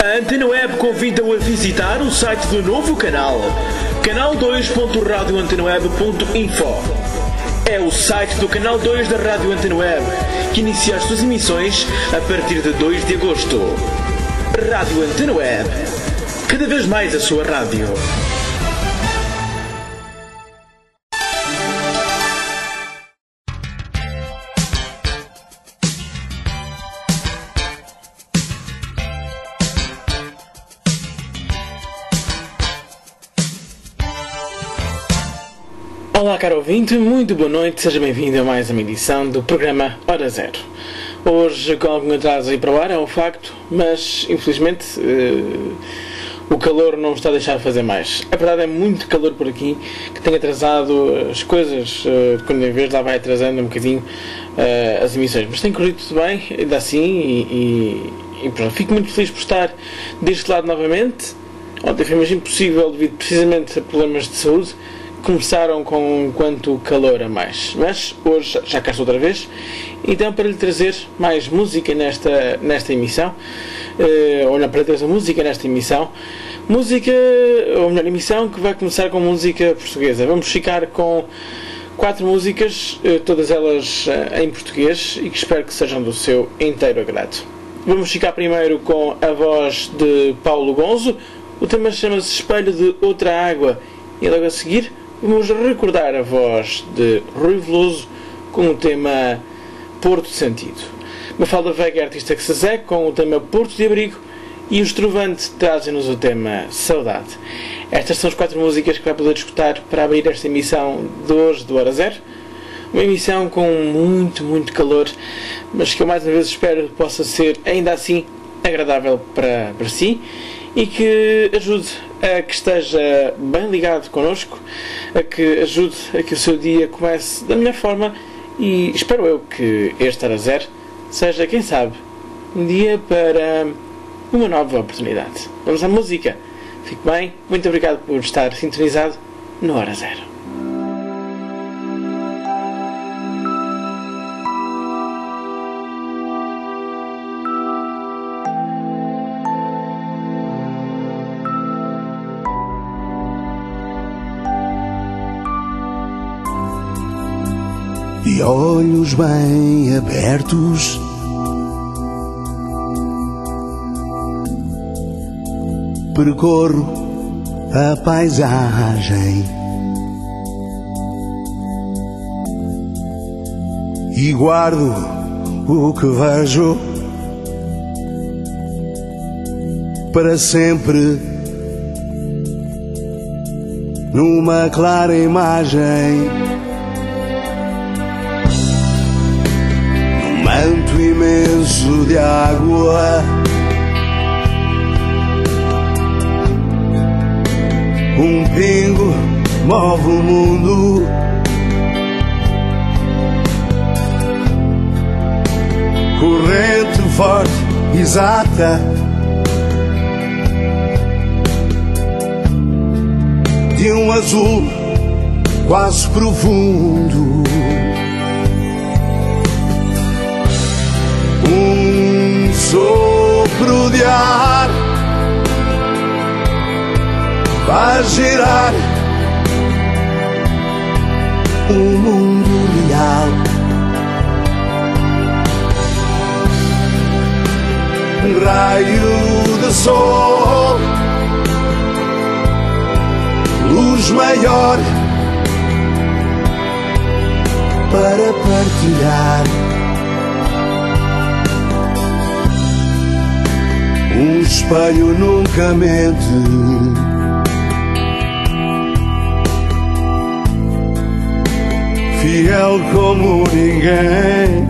A Antena Web convida-o a visitar o site do novo canal, canal2.radioantenaweb.info. É o site do Canal 2 da Rádio Antena Web, que inicia as suas emissões a partir de 2 de agosto. Rádio Antena Web, cada vez mais a sua rádio. Olá, caro ouvinte, muito boa noite, seja bem-vindo a mais uma edição do programa Hora Zero. Hoje, com algum atraso aí para o ar, é um facto, mas infelizmente o calor não está a deixar de fazer mais. A verdade é muito calor por aqui, que tem atrasado as coisas, quando em vez lá vai atrasando um bocadinho as emissões. Mas tem corrido tudo bem, ainda assim, e pronto, fico muito feliz por estar deste lado novamente. Ontem foi mesmo impossível devido precisamente a problemas de saúde. Começaram com quanto calor a mais, mas hoje já cá estou outra vez, então para lhe trazer mais música nesta emissão, ou não, para trazer música nesta emissão, ou melhor, emissão que vai começar com música portuguesa. Vamos ficar com 4 músicas, todas elas em português, e que espero que sejam do seu inteiro agrado. Vamos ficar primeiro com a voz de Paulo Gonzo, o tema chama-se Espelho de Outra Água, e logo a seguir vamos recordar a voz de Rui Veloso com o tema Porto Sentido. Mafalda Veiga, artista que se segue, com o tema Porto de Abrigo, e os Trovante trazem-nos o tema Saudade. Estas são as 4 músicas que vai poder escutar para abrir esta emissão de hoje do Hora Zero. Uma emissão com muito calor, mas que eu mais uma vez espero que possa ser ainda assim agradável para si e que ajude a que esteja bem ligado connosco, a que ajude a que o seu dia comece da melhor forma, e espero eu que este Hora Zero seja, quem sabe, um dia para uma nova oportunidade. Vamos à música. Fique bem, muito obrigado por estar sintonizado no Hora Zero. De olhos bem abertos, percorro a paisagem e guardo o que vejo para sempre numa clara imagem. Manto imenso de água, um pingo move o mundo, corrente forte, exata, de um azul quase profundo. Um sopro de ar faz girar o mundo real. Um raio de sol, luz maior para partilhar. Um espelho nunca mente, fiel como ninguém.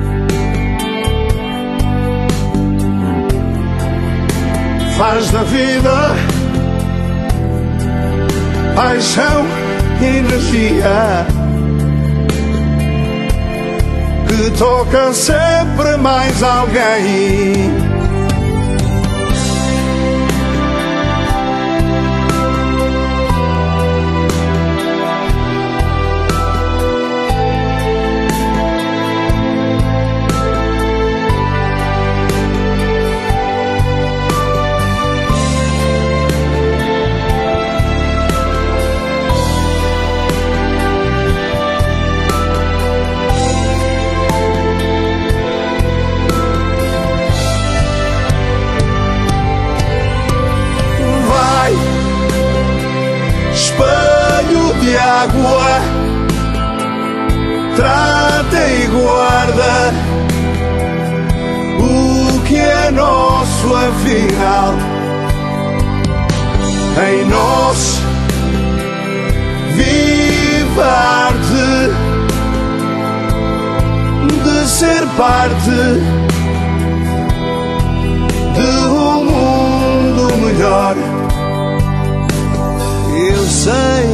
Faz da vida paixão e energia que toca sempre mais alguém. água, trata e guarda o que é nosso afinal. Em nós vive a arte de ser parte de um mundo melhor. Eu sei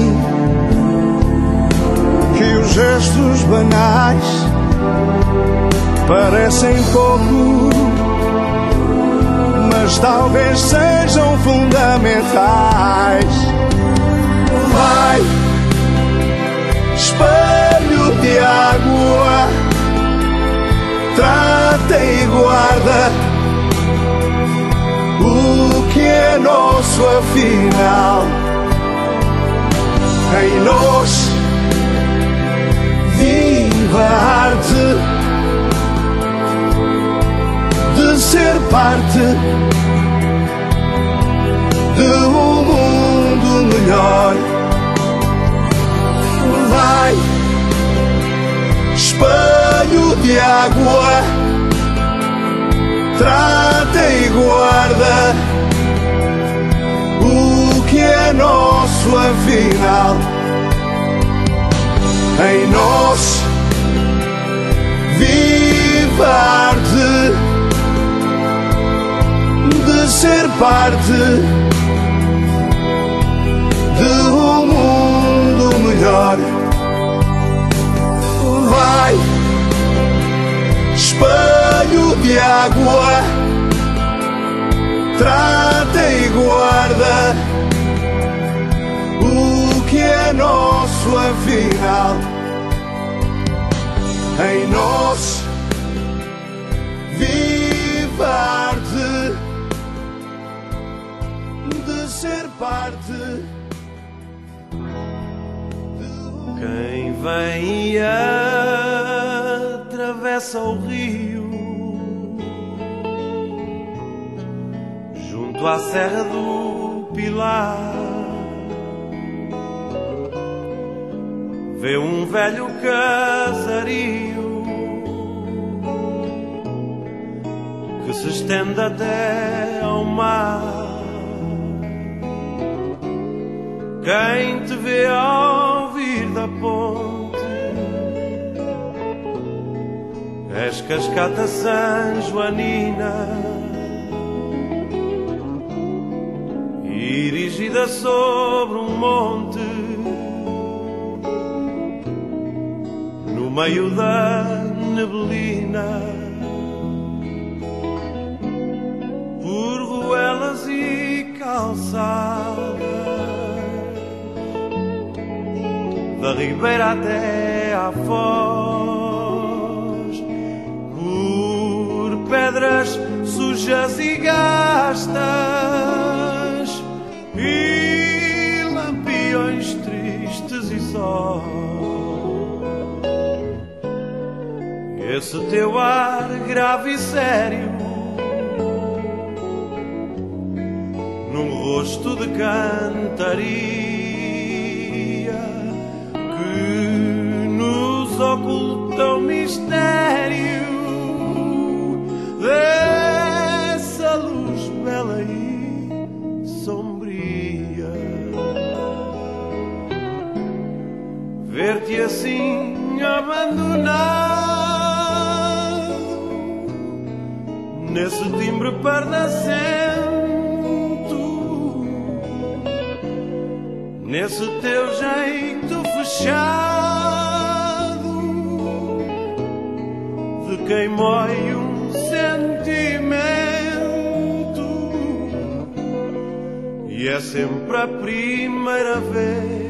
que os gestos banais parecem pouco, mas talvez sejam fundamentais. Vai, espelho de água, trata e guarda o que é nosso afinal. Em nós vive a arte de ser parte de um mundo melhor. Vai, espelho de água, trata e guarda o que é nosso afinal. Em nós vive a arte de ser parte de um mundo melhor. Vai, espelho de água, trata e guarda o que é nosso afinal. Em nós vive a arte de ser parte. Quem vem e atravessa o rio junto à Serra do Pilar, vê um velho casario que se estende até ao mar. Quem te vê ao vir da ponte, és cascata San Joanina, erigida sobre um monte, no meio da neblina, por ruelas e calçadas, da ribeira até à foz, por pedras sujas e gastas e lampiões tristes e só. Esse teu ar grave e sério, num rosto de cantaria que nos oculta o mistério dessa luz bela e sombria. Ver-te assim abandonado nesse timbre pardacento, nesse teu jeito fechado de quem mói um sentimento, e é sempre a primeira vez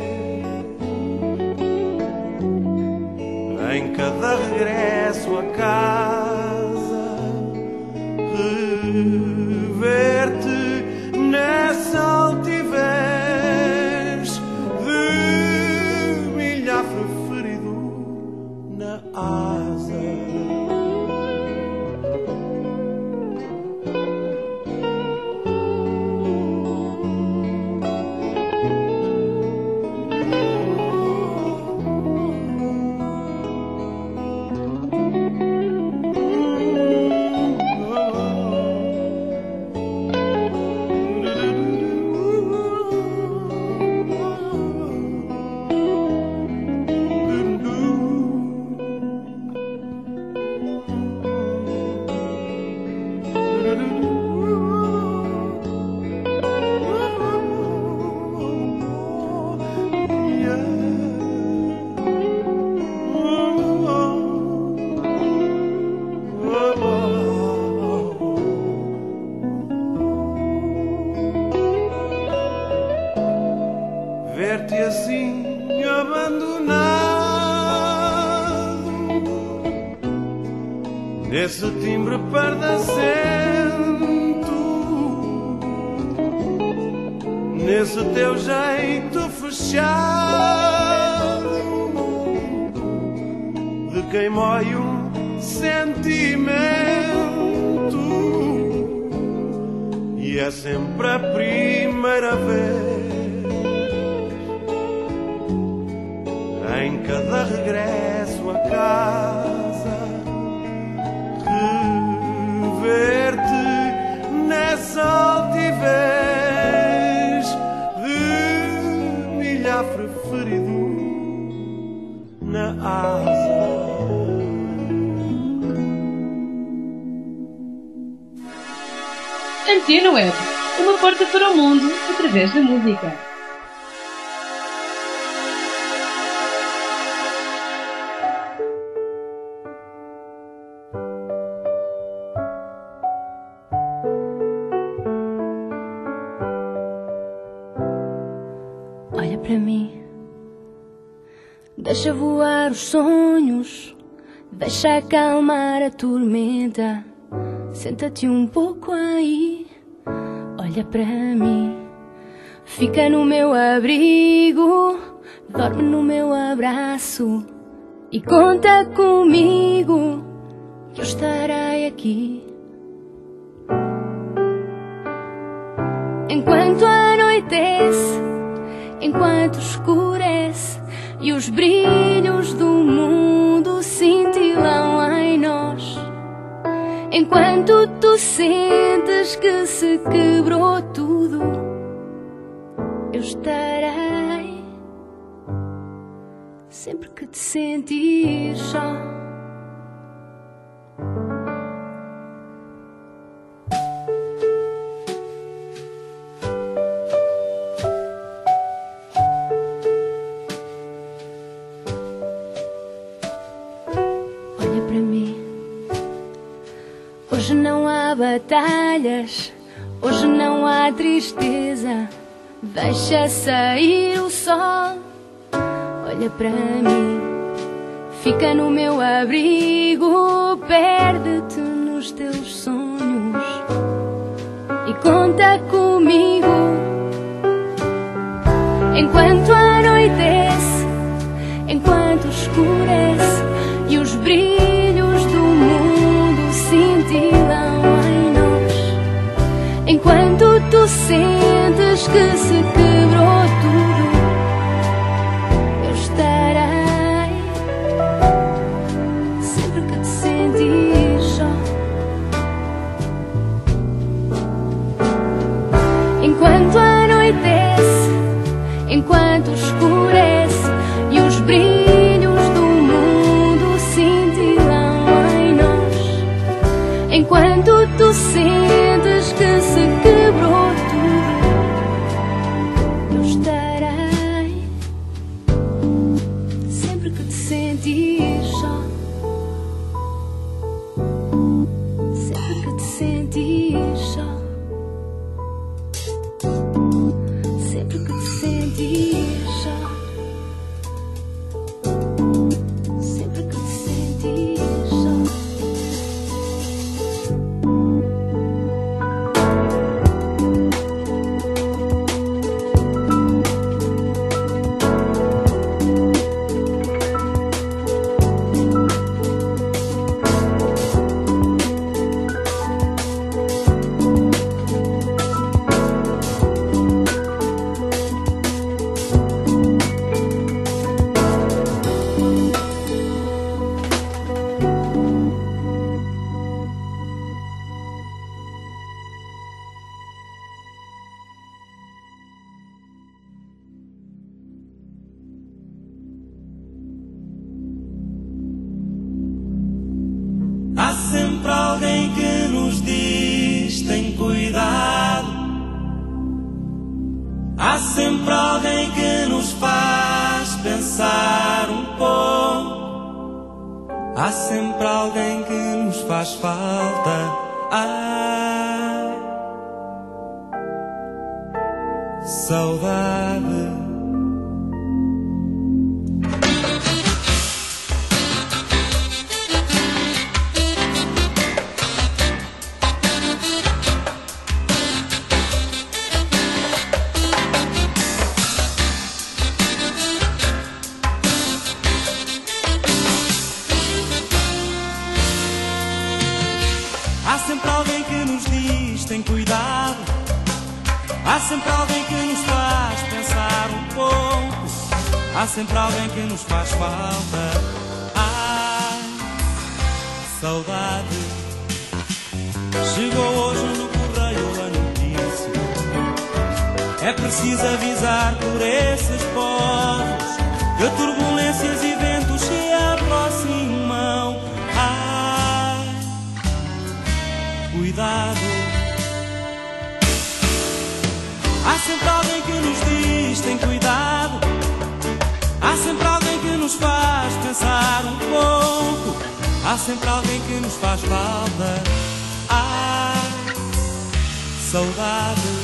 em cada regresso a casa, rever-te nessa altivez de milhafre ferido na asa. ver-te assim abandonado, nesse timbre pardacento, nesse teu jeito fechado de quem mói um sentimento, e é sempre a primeira vez em cada regresso a casa, rever-te nessa altivez de milhafre ferido na asa. Antena Web, uma porta para o mundo através da música. Olha para mim, deixa voar os sonhos, deixa acalmar a tormenta. Senta-te um pouco aí, olha para mim, fica no meu abrigo, dorme no meu abraço e conta comigo que eu estarei aqui. Enquanto anoitece, enquanto escurece e os brilhos do mundo cintilam em nós, enquanto tu sentes que se quebrou tudo, eu estarei sempre que te sentir só. Olha para mim. Hoje não há batalhas, hoje não há tristeza. Deixa sair o sol, olha para mim, fica no meu abrigo, perde-te nos teus sonhos e conta comigo. Enquanto anoitece, enquanto escurece e os brilhos do mundo cintilam em nós, enquanto tu sentes que se quebrou tudo, eu estarei sempre que te sentir só. Enquanto anoitece, enquanto escurece e os brilhos do mundo cintilam em nós, enquanto tu sentes que se quebrou tudo, eu estarei sempre que te sentir só. Sempre que te sentir só. Sempre que te sentir só. Sempre que te sentir só. Há sempre alguém que nos diz: tem cuidado. Há sempre alguém que nos faz pensar um pouco. Há sempre alguém que nos faz falta. Ai, saudade. Há sempre alguém que nos faz pensar um pouco. Há sempre alguém que nos faz falta. Ai, saudade. Chegou hoje no correio a notícia. É preciso avisar por esses povos que turbulências e ventos se aproximam. Ai, cuidado. Há sempre alguém que nos diz, tem cuidado. Há sempre alguém que nos faz pensar um pouco. Há sempre alguém que nos faz falta. Ai, saudade.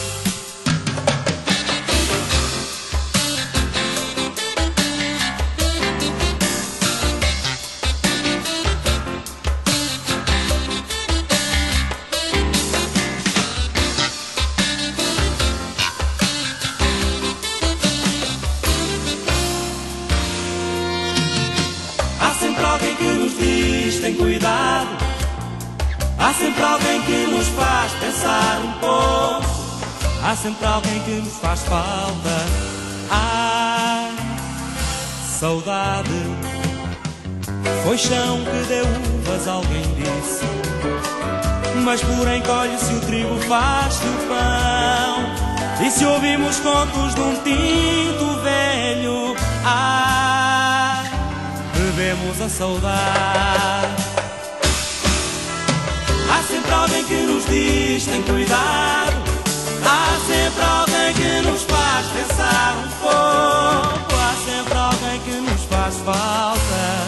Tem cuidado. Há sempre alguém que nos faz pensar um pouco. Há sempre alguém que nos faz falta. Ai, saudade. Foi chão que deu uvas, alguém disse, mas porém colhe-se o trigo, faz-se o pão. E se ouvimos contos de um tinto velho, ai, bebemos a saudade. Há sempre alguém que nos diz, tem cuidado. Há sempre alguém que nos faz pensar um pouco. Há sempre alguém que nos faz falta.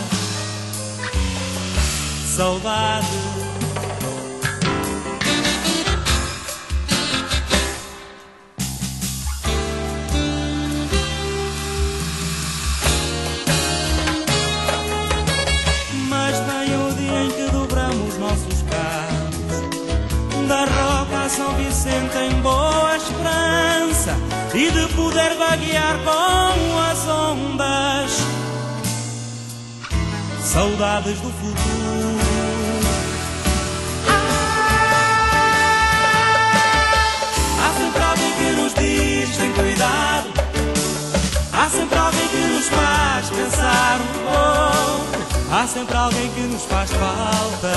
Saudade. São Vicente em boa esperança e de poder vaguear com as ondas. Saudades do futuro. Há sempre alguém que nos diz, tem cuidado. Há sempre alguém que nos faz pensar um pouco. Há sempre alguém que nos faz falta.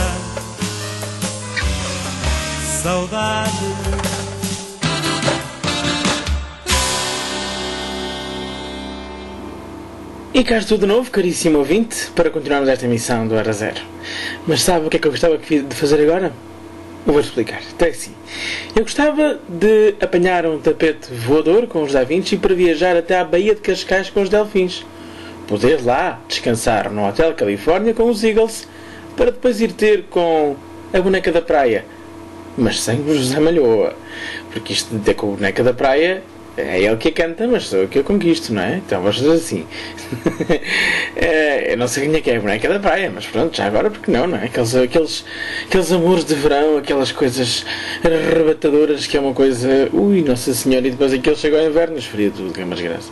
Saudade. E cá estou de novo, caríssimo ouvinte, para continuarmos esta emissão do Hora Zero. Mas sabe o que é que eu gostava de fazer agora? Eu vou explicar. Até assim. Eu gostava de apanhar um tapete voador com os Da Vinci para viajar até à Baía de Cascais com os Delfins. Poder lá descansar no Hotel Califórnia com os Eagles, para depois ir ter com a boneca da praia. Mas sem o José Malhoa, porque isto de ter com a boneca da praia é ele que a canta, mas sou eu que a conquisto, não é? Então vamos fazer assim. Eu não sei quem é que é a boneca da praia, mas pronto, já agora porque não, não é? Aqueles amores de verão, aquelas coisas arrebatadoras que é uma coisa, ui, Nossa Senhora, e depois aquilo chega ao inverno, esfria tudo, que é uma desgraça.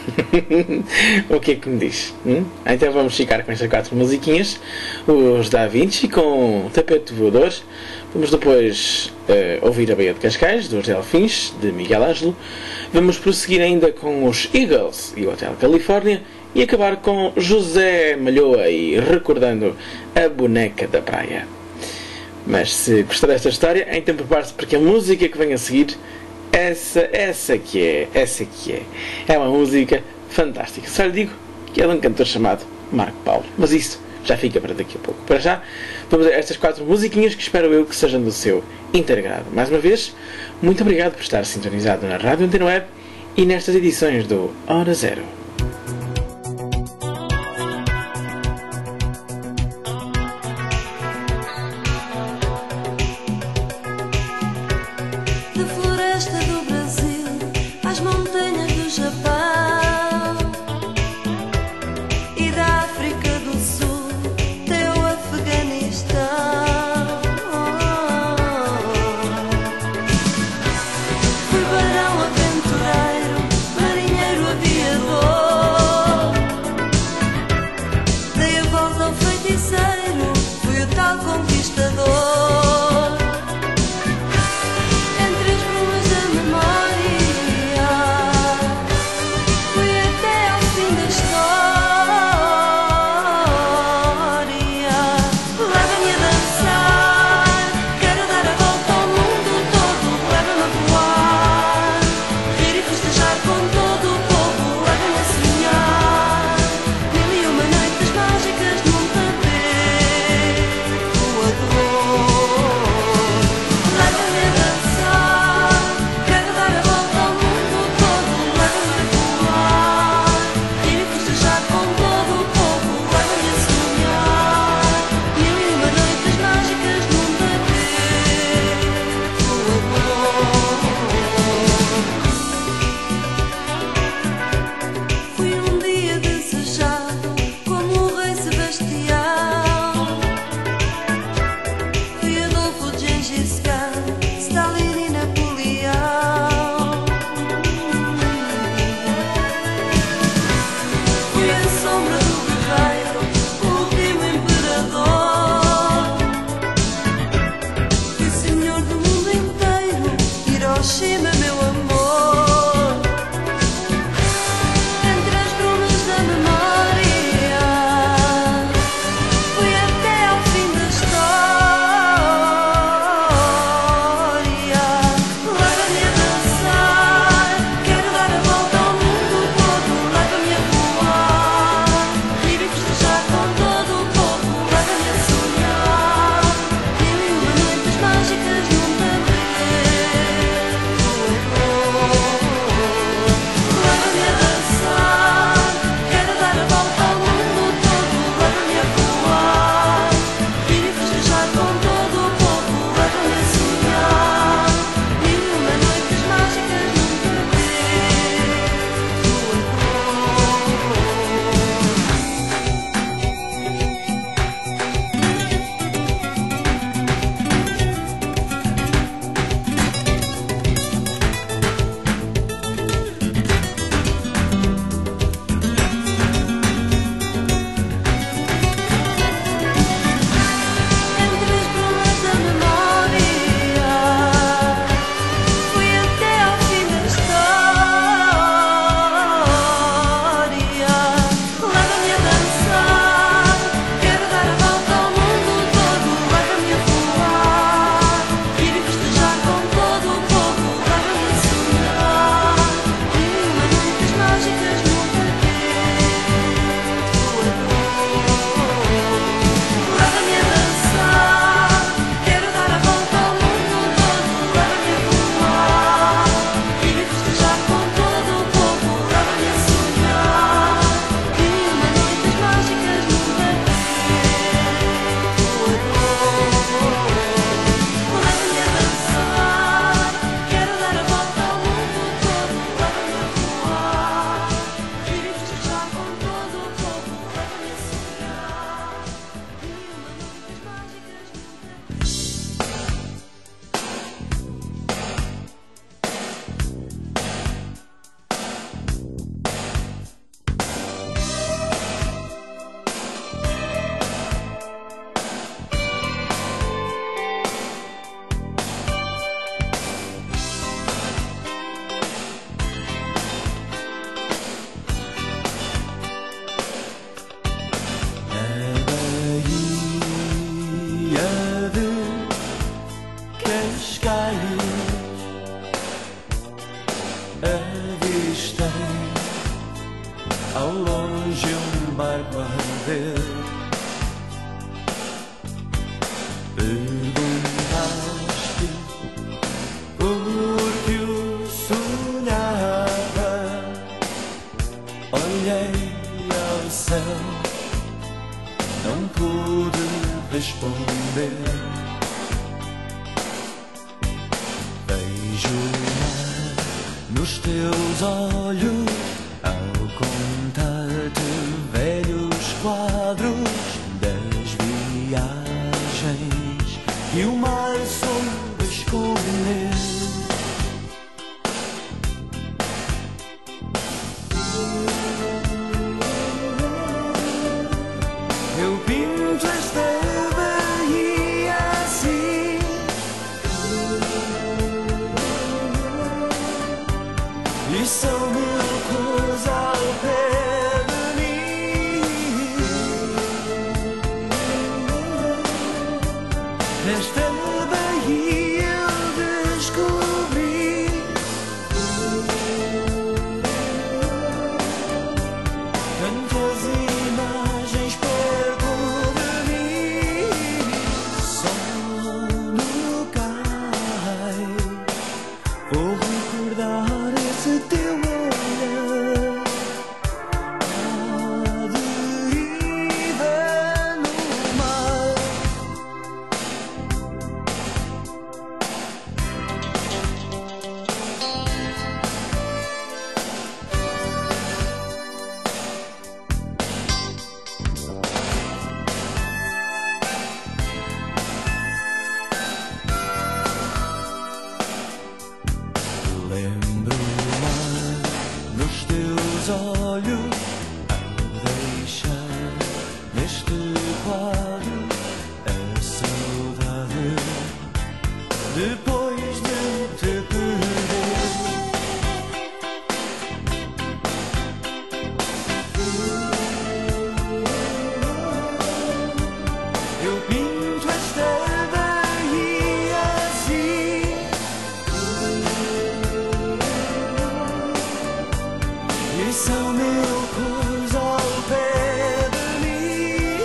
O que é que me diz? Então vamos ficar com estas 4 musiquinhas, os Da Vinci com o Tapete Voador. Vamos depois ouvir a Baía de Cascais, dos Delfins, de Miguel Ângelo. Vamos prosseguir ainda com os Eagles e o Hotel Califórnia e acabar com José Malhoa e recordando a boneca da praia. Mas se gostar desta história, então prepare-se porque a música que vem a seguir, essa que é. É uma música fantástica. Só lhe digo que é de um cantor chamado Marco Paulo. Mas isso já fica para daqui a pouco. Para já, vamos a estas 4 musiquinhas que espero eu que sejam do seu integrado. Mais uma vez, muito obrigado por estar sintonizado na Rádio Antena Web e nestas edições do Hora Zero. Da floresta do Brasil às montanhas do Japão e da África do Sul até o Afeganistão. Fui barão aventureiro, marinheiro aviador, dei a voz ao feiticeiro, fui o tal conquistador. Entre as brumas da memória Hiroshima, meu amor. Entre as brumas da memória, fui até ao fim da história. Leva-me a dançar, quero dar a volta ao mundo todo. Leva-me a voar, ir e festejar com todo o povo. Leva-me a sonhar, mil e uma noites mágicas num tapete. Leva-me a dançar, quero dar a volta ao mundo todo. Leva-me a voar, ir e festejar com todo o povo. Leva-me a sonhar, mil e uma noites mágicas num entre as brumas da memória, fui até ao fim da história. Leva-me a dançar, quero dar a volta ao mundo todo. Leva-me a voar, ir e festejar com todo o povo. Leva-me a sonhar, mil e uma noites mágicas num Leva-me a dançar, quero dar a volta ao mundo todo. Leva-me a voar, ir e festejar com todo o povo. Leva-me a sonhar, mil e uma noites mágicas num Leva-me a dançar, quero dar a volta ao mundo todo. Leva-me a voar, ir e festejar com todo o povo. Leva-me a sonhar, mil e uma noites mágicas Baía de Cascais, avistei ao longe barco a arder. Perguntaste por que o sonhava. Olhei ao céu, não pude responder. Vejo o mar nos teus olhos ao contar-te velhos quadros das viagens que o mar soube esconder. Eu pinto esta baía assim, e são mil cores ao pé de mim. Nesta baía eu descobri tantas imagens perto de mim. Só no cais vou recordar esse teu olhar à deriva no mar. Lembro o mar nos teus olhos ao deixar neste quadro a saudade depois de te perder. São mil cores ao pé de mim.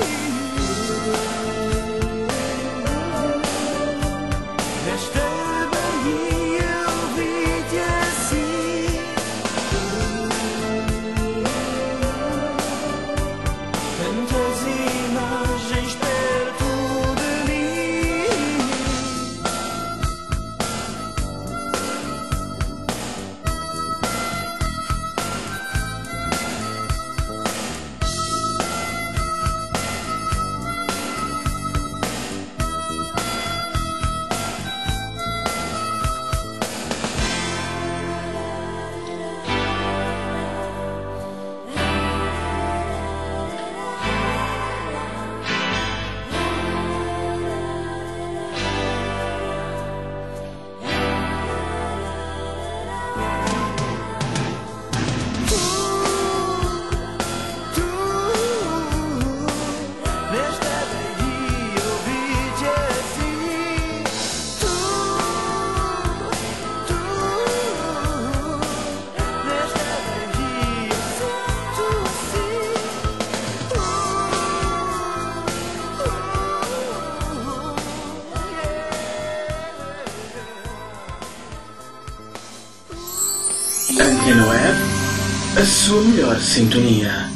Nesta Bahia eu vi-te assim, tantas imagens perto de mim. Nesta Bahia eu vi-te assim, nesta Bahia eu sinto assim, Antena Web, a sua melhor sintonia.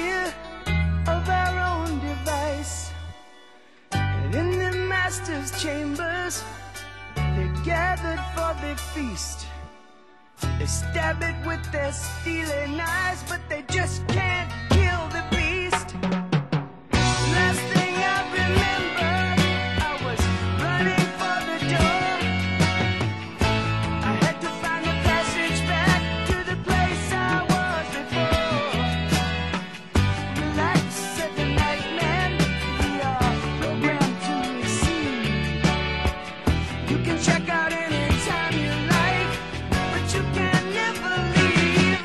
fear of our own device. And in the master's chambers, they gathered for the feast. They stab it with their steely knives, but they just can't kill the beast. Last thing I remember, I was running for the door. I had to find the passage back to the place I was before. Relax, said the night man, we are programmed to receive. You can check out anytime you like, but you can never leave.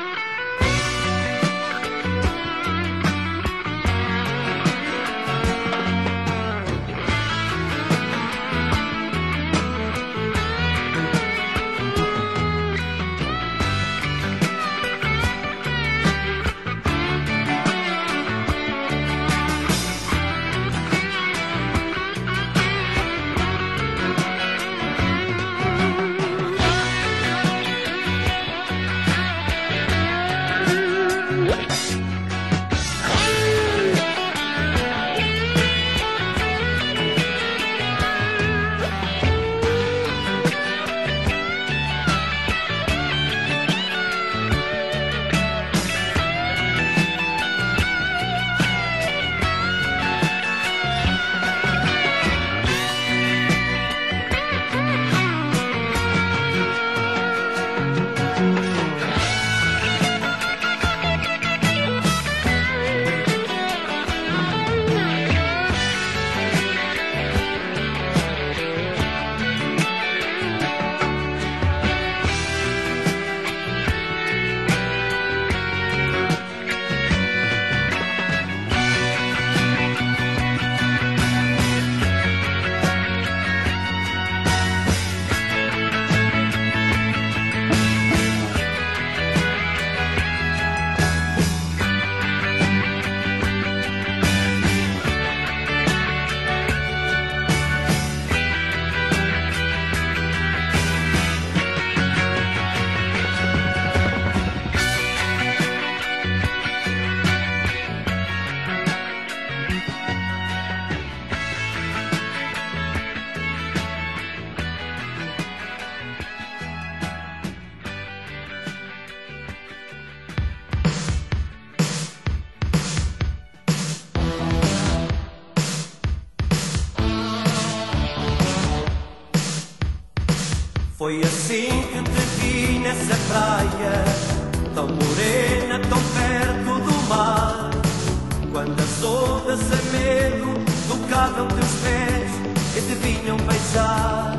Foi assim que te vi nessa praia, tão morena, tão perto do mar. Quando as ondas sem medo tocavam teus pés e te vinham beijar.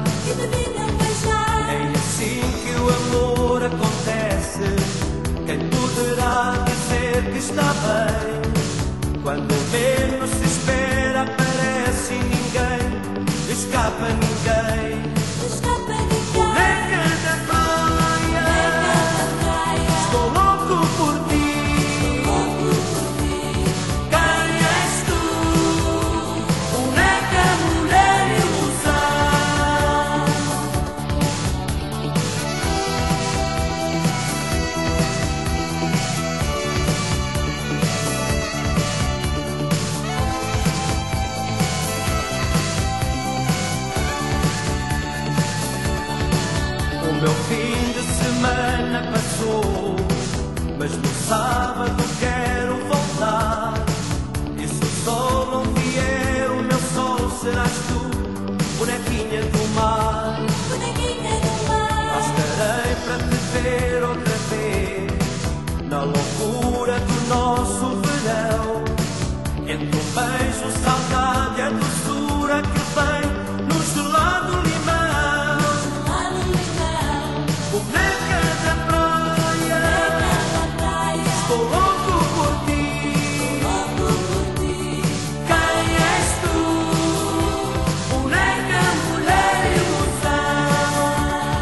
É assim que o amor acontece. Quem poderá dizer que está bem? Quando menos se espera aparece ninguém, escapa ninguém. Boneca da praia, estou louco por ti. Quem és tu? Boneca, mulher, ilusão. O meu fim de semana passou, mas no sábado quero voltar. E se o sol não vier, o meu sol serás tu, bonequinha do mar. Lá estarei para te ver outra vez, na loucura do nosso verão. Entre um beijo, saudade e a doçura que vem no gelado limão. Boneca da praia, estou louco por ti. Quem és tu? Boneca, mulher, ilusão.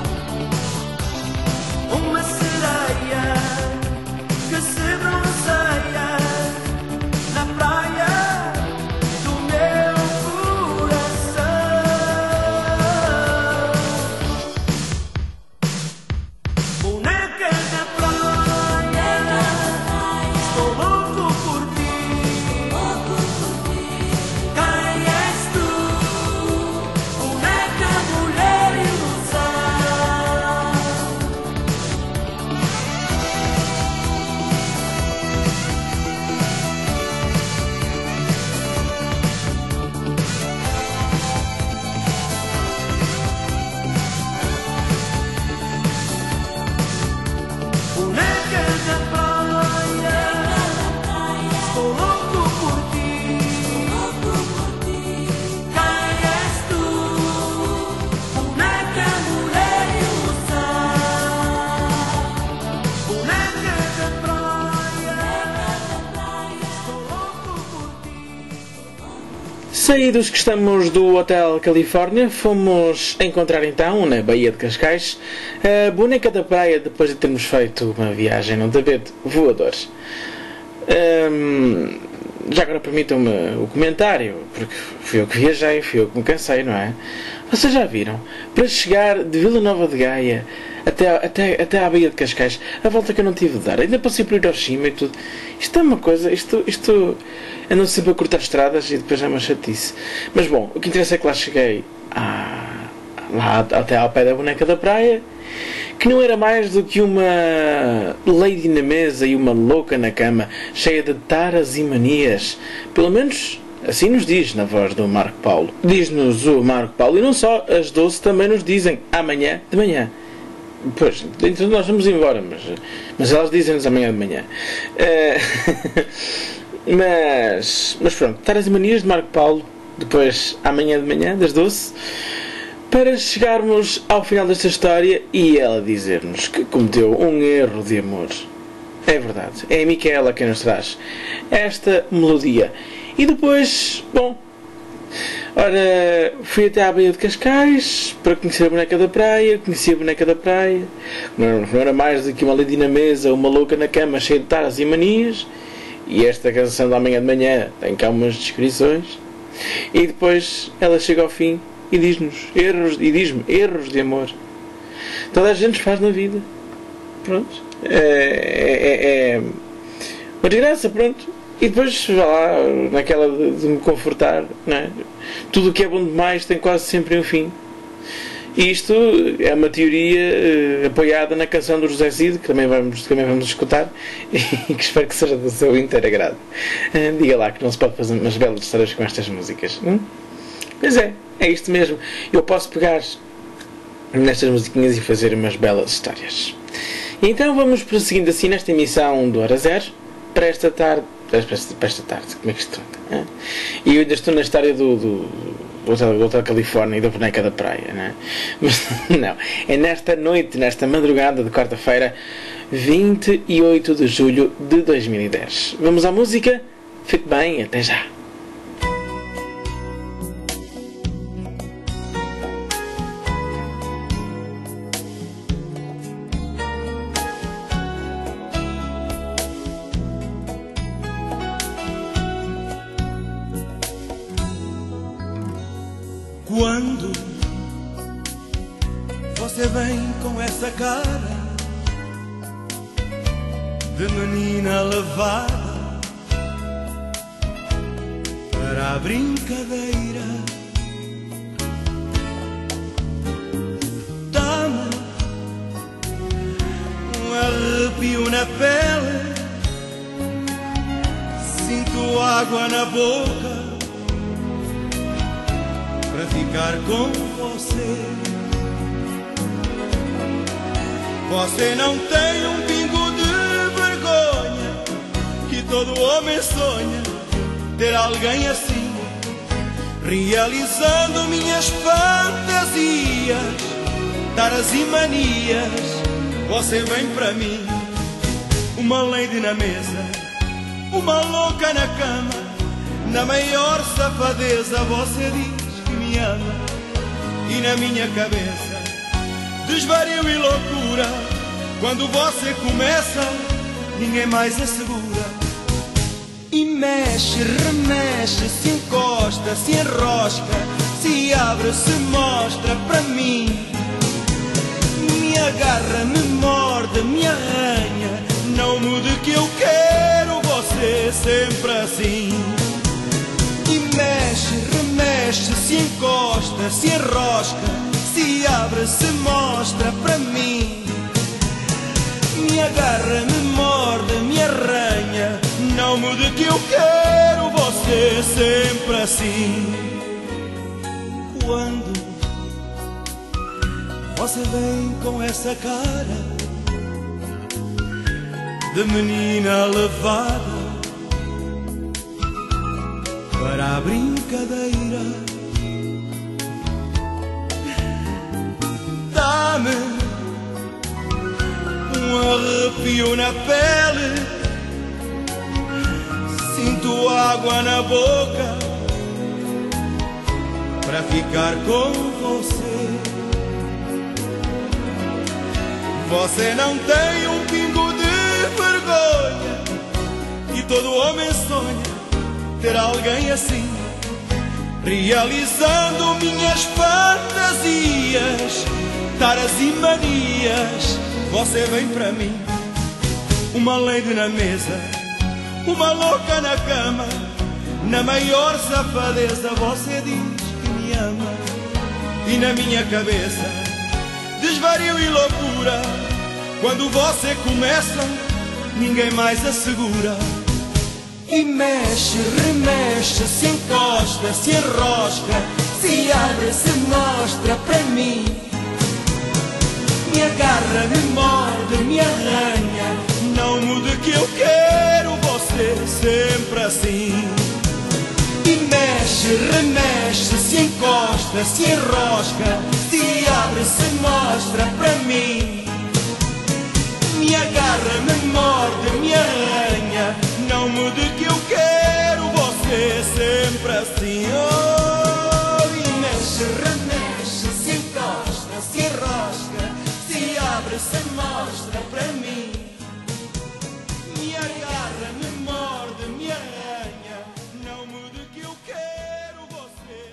Uma sereia que se bronzeia na praia Estou louco por ti. Quem és tu? Boneca, mulher, ilusão. Boneca da praia. Estou louco por ti. Saídos que estamos do Hotel Califórnia, fomos encontrar então, na Baía de Cascais, a boneca da praia depois de termos feito uma viagem num tapete voador. Já agora permitam-me o comentário, porque fui eu que viajei, fui eu que me cansei, não é? Vocês já viram? Para chegar de Vila Nova de Gaia até à Baía de Cascais, a volta que eu não tive de dar, ainda passei por Hiroshima e tudo. Isto é uma coisa, isto andam sempre a cortar estradas e depois é uma chatice. Mas bom, o que interessa é que lá cheguei lá até ao pé da boneca da praia, que não era mais do que uma lady na mesa e uma louca na cama, cheia de taras e manias. Pelo menos assim nos diz na voz do Marco Paulo. Diz-nos o Marco Paulo, e não só, as 12 também nos dizem amanhã de manhã. Pois, então nós vamos embora, mas elas dizem-nos amanhã de manhã. Mas pronto, taras e manias de Marco Paulo, depois amanhã de manhã, das 12, para chegarmos ao final desta história e ela dizer-nos que cometeu um erro de amor. É verdade, é a Micaela quem nos traz esta melodia. E depois, bom, ora, fui até à Baía de Cascais para conhecer a boneca da praia, conheci a boneca da praia, não era mais do que uma lady na mesa, uma louca na cama, cheia de taras e manias, e esta canção da manhã de manhã tem cá umas descrições, e depois ela chega ao fim e diz-nos diz-me erros de amor. Toda a gente faz na vida. Pronto. É uma desgraça, pronto. E depois, vá lá, naquela de me confortar, não é? Tudo o que é bom demais tem quase sempre um fim. E isto é uma teoria apoiada na canção do José Cid, que também vamos escutar, e que espero que seja do seu inteiro agrado. Diga lá que não se pode fazer umas belas histórias com estas músicas. Mas é isto mesmo. Eu posso pegar nestas musiquinhas e fazer umas belas histórias. E então vamos prosseguindo assim nesta emissão do Hora Zero, para esta tarde, como é que isto trata? E eu ainda estou na história do Hotel Califórnia e da boneca da praia, não é? Mas não, é nesta noite, nesta madrugada de quarta-feira, 28 de julho de 2010. Vamos à música? Fique bem, até já. Quando você vem com essa cara de menina levada para a brincadeira, dá-me um arrepio na pele, sinto água na boca para ficar com você. Você não tem um pingo de vergonha, que todo homem sonha ter alguém assim, realizando minhas fantasias, taras e manias. Você vem para mim, uma lady na mesa, uma louca na cama, na maior safadeza você diz me ama, e na minha cabeça desvario e loucura. Quando você começa, ninguém mais assegura. E mexe, remexe, se encosta, se enrosca, se abre, se mostra para mim. Me agarra, me morde, me arranha, não mude que eu quero você sempre assim. E mexe, remexe, se encosta, se enrosca, se abre, se mostra para mim. Me agarra, me morde, me arranha, não mude que eu quero você sempre assim. Quando você vem com essa cara de menina levada para a brincadeira. Dá-me um arrepio na pele, sinto água na boca para ficar com você. Você não tem um pingo de vergonha, e todo homem sonha ter alguém assim, realizando minhas fantasias, taras e manias. Você vem para mim, uma lady na mesa, uma louca na cama. Na maior safadeza você diz que me ama, e na minha cabeça desvario e loucura. Quando você começa, ninguém mais a segura. E mexe, remexe, se encosta, se enrosca, se abre, se mostra para mim. Me agarra, me morde, me arranha, não mude que eu quero você sempre assim. E mexe, remexe, se encosta, se enrosca, se abre, se mostra para mim. Me agarra, me morde, me arranha, não mude que eu quero você sempre assim. Oh, e mexe, remexe, se encosta, se enrosca, se abre, se mostra para mim. Me agarra, me morde, me arranha, não mude que eu quero você.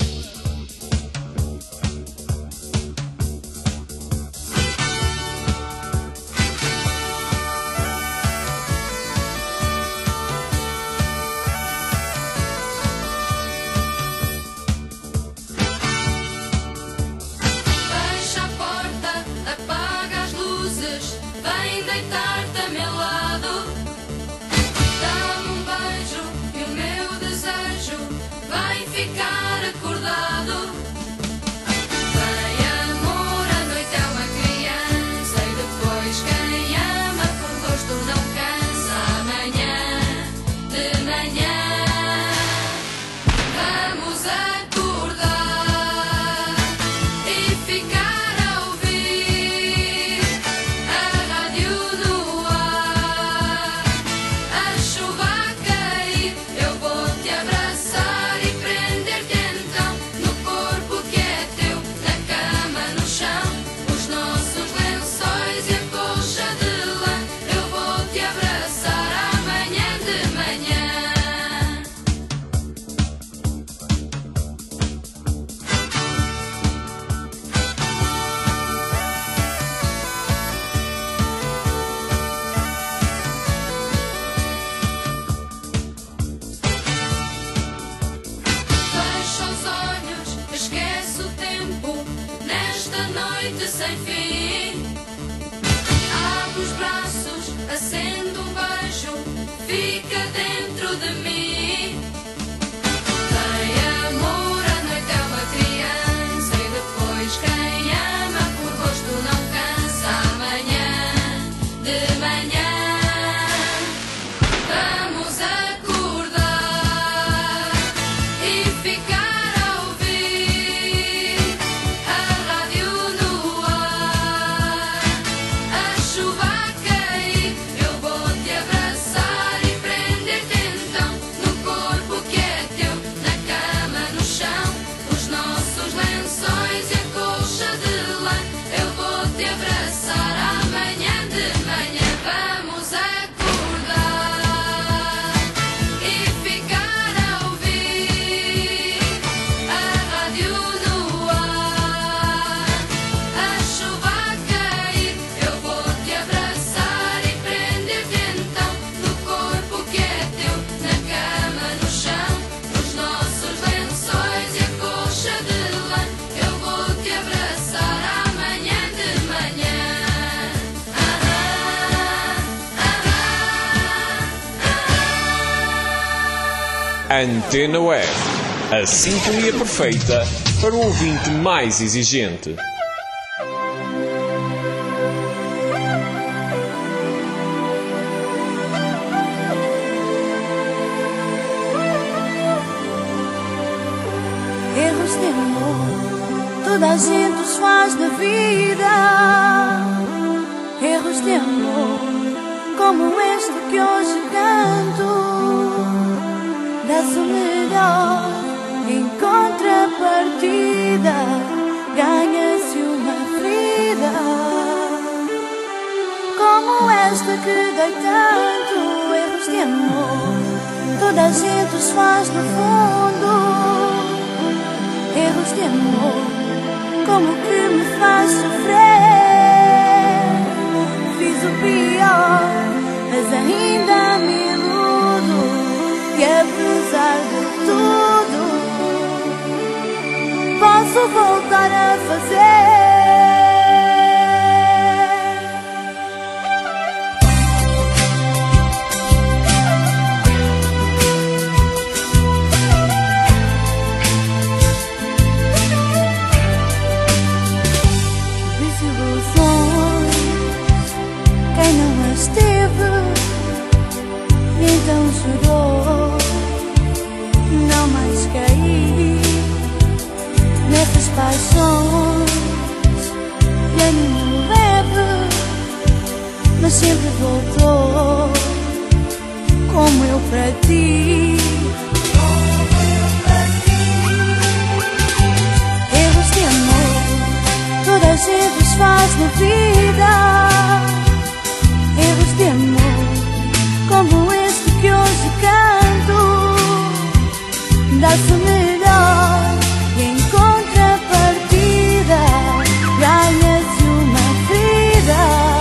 Fecha a porta, apaga as luzes, vem deitar-te a meu lado. Dá-me um beijo e o meu desejo vai ficar acordado. Vem amor, a noite é uma criança, e depois quem ama por gosto não cansa. Amanhã, de manhã, vamos acordar e ficar a ouvir a rádio no ar, a chuva a cair. Eu vou te abraçar e prender-te então no corpo que é teu, na cama, no chão, os nossos lençóis e a colcha de lã. Eu vou te abraçar amanhã de manhã. Fecha os olhos, esquece o tempo nesta noite sem fim. Abre os braços, acende um beijo, fica dentro de mim. Vem amor, a noite é uma criança, e depois quem ama por gosto não cansa. Amanhã, de manhã, vamos acordar e ficar a ouvir a rádio no ar, a chuva a cair. Eu vou te abraçar e prender-te então no corpo que é teu, na cama, no chão, os nossos lençóis e a colcha de lã. Eu vou te abraçar amanhã de manhã. Vamos acordar e ficar a ouvir a rádio no ar, a chuva a cair. Eu vou te abraçar e prender-te então no corpo que é teu, na cama, no chão, os nossos lençóis e a colcha de lã. Eu vou te abraçar amanhã de manhã. Antena Web, a sintonia perfeita para o ouvinte mais exigente. toda a gente os faz na vida. Erros de amor, como este que hoje canto, dá-se o melhor em contrapartida, ganha-se uma vida. Como esta que dói tanto, erros de amor, toda a gente os faz no fundo. Erros de amor, como que me faz sofrer. Fiz o pior, mas ainda me iludo. E apesar de tudo, posso voltar a fazer. Então chorou, não mais caí nessas paixões de ânimo leve, mas sempre voltou como eu para ti. Erros de amor, toda a gente os faz na vida. Erros de amor, como este que hoje canto, dá-se o melhor e em contrapartida ganha-se uma vida.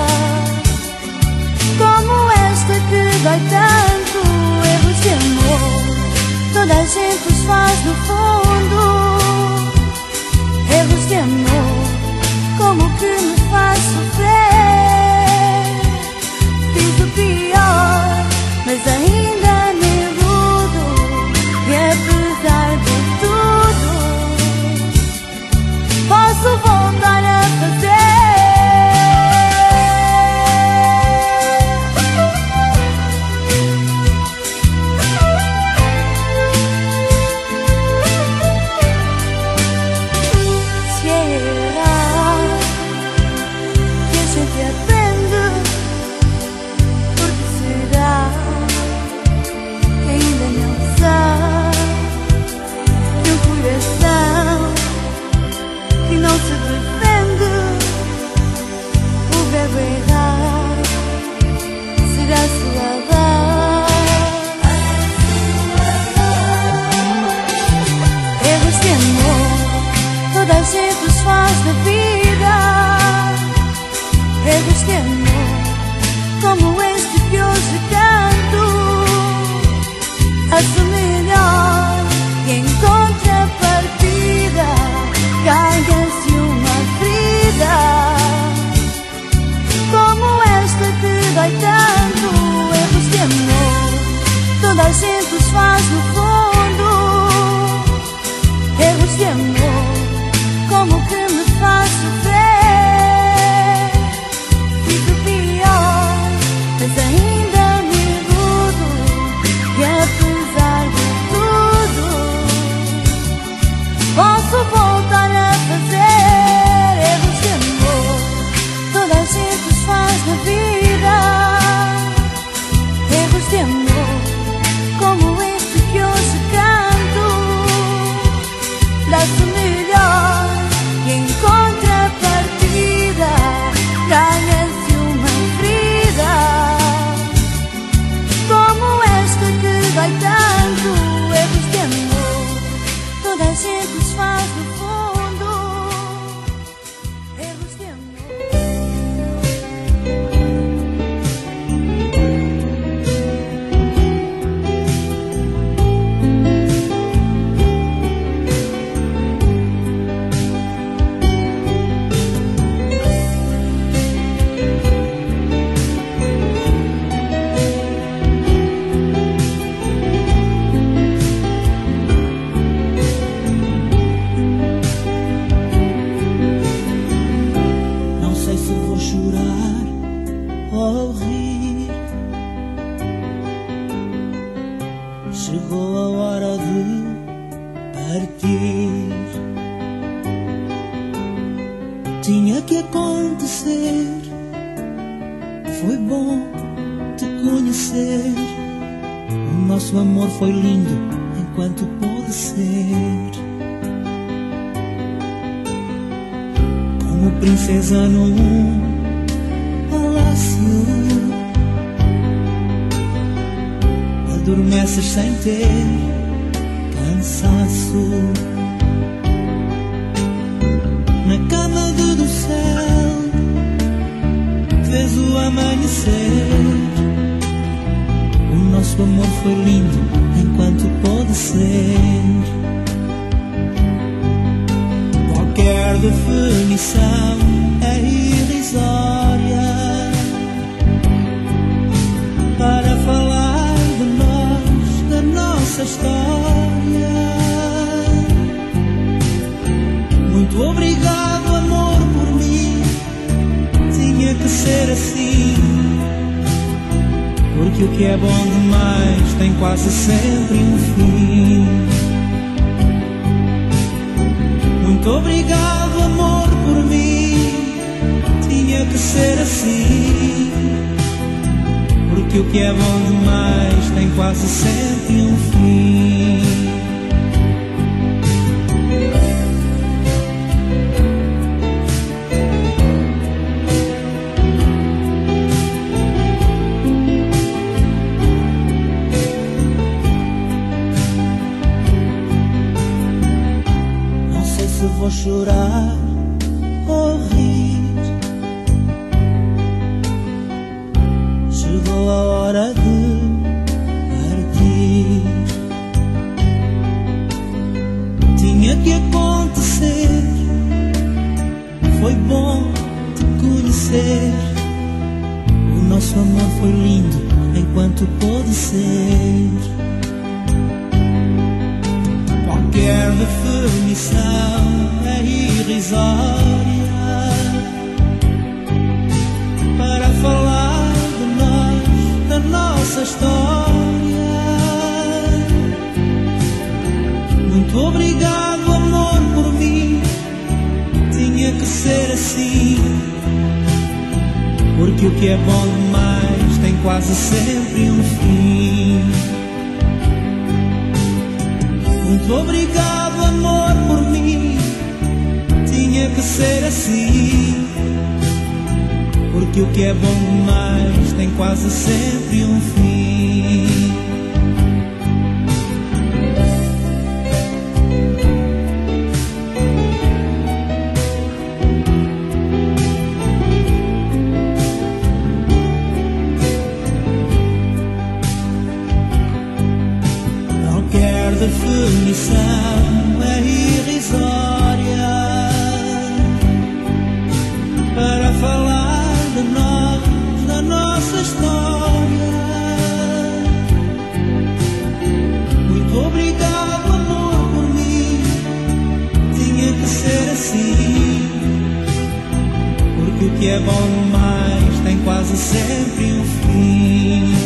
Como esta que dói tanto, erros de amor, toda a gente os faz no fundo. Erros de amor, como que me faz sofrer. Fiz o pior, mas ainda me iludo. E apesar de tudo, posso voltar a fazer. Se errar, que a gente aprende, porque será que ainda não sabe que um coração que não se defende, o verbo errar será sua voz. Erros de amor, toda a gente os faz na vida. Erros de amor, como este que hoje canto, dá-se o melhor e em contrapartida ganha-se uma vida. Como esta que dói tanto, erros de amor, toda a gente os faz no fundo. Erros de amor, como que me faz sofrer. Fiz o pior, mas ainda me iludo. E apesar de tudo, posso voltar a fazer. Erros de amor, toda a gente os faz na vida. Erros de amor, como este que hoje canto, dá-se o melhor e em contrapartida ganha-se uma vida. Como esta que dói tanto, erros de amor, toda a gente os faz no fundo. Erros de amor. Não sei se vou chorar ou rir. Chegou a hora de partir. tinha que acontecer. Foi bom te conhecer. O nosso amor foi lindo enquanto pôde ser. Como princesa num palácio, adormeces sem ter cansaço. Na cama do céu vês o amanhecer. O nosso amor foi lindo enquanto pôde ser. Qualquer definição é irrisória para falar de nós, da nossa história. Muito obrigado, amor, por mim. Tinha que ser assim, porque o que é bom demais tem quase sempre um fim. Muito obrigado, amor, por mim. Tinha que ser assim, porque o que é bom demais tem quase sempre um fim. Vou chorar ou rir. Chegou a hora de partir. Tinha que acontecer. Foi bom te conhecer. O nosso amor foi lindo enquanto pôde ser. Qualquer definição é irrisória para falar de nós, da nossa história. Muito obrigado, amor, por mim. Tinha que ser assim, porque o que é bom demais tem quase sempre um fim. Muito obrigado, amor, por mim. Tinha que ser assim, porque o que é bom demais tem quase sempre um fim. Qualquer definição é irrisória para falar de nós, da nossa história. Muito obrigado, amor, por mim. Tinha que ser assim, porque o que é bom demais tem quase sempre um fim.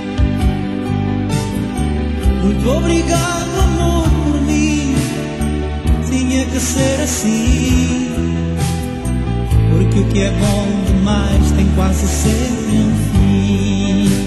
Muito obrigado, amor, por mim. Tinha que ser assim, porque o que é bom demais tem quase sempre um fim.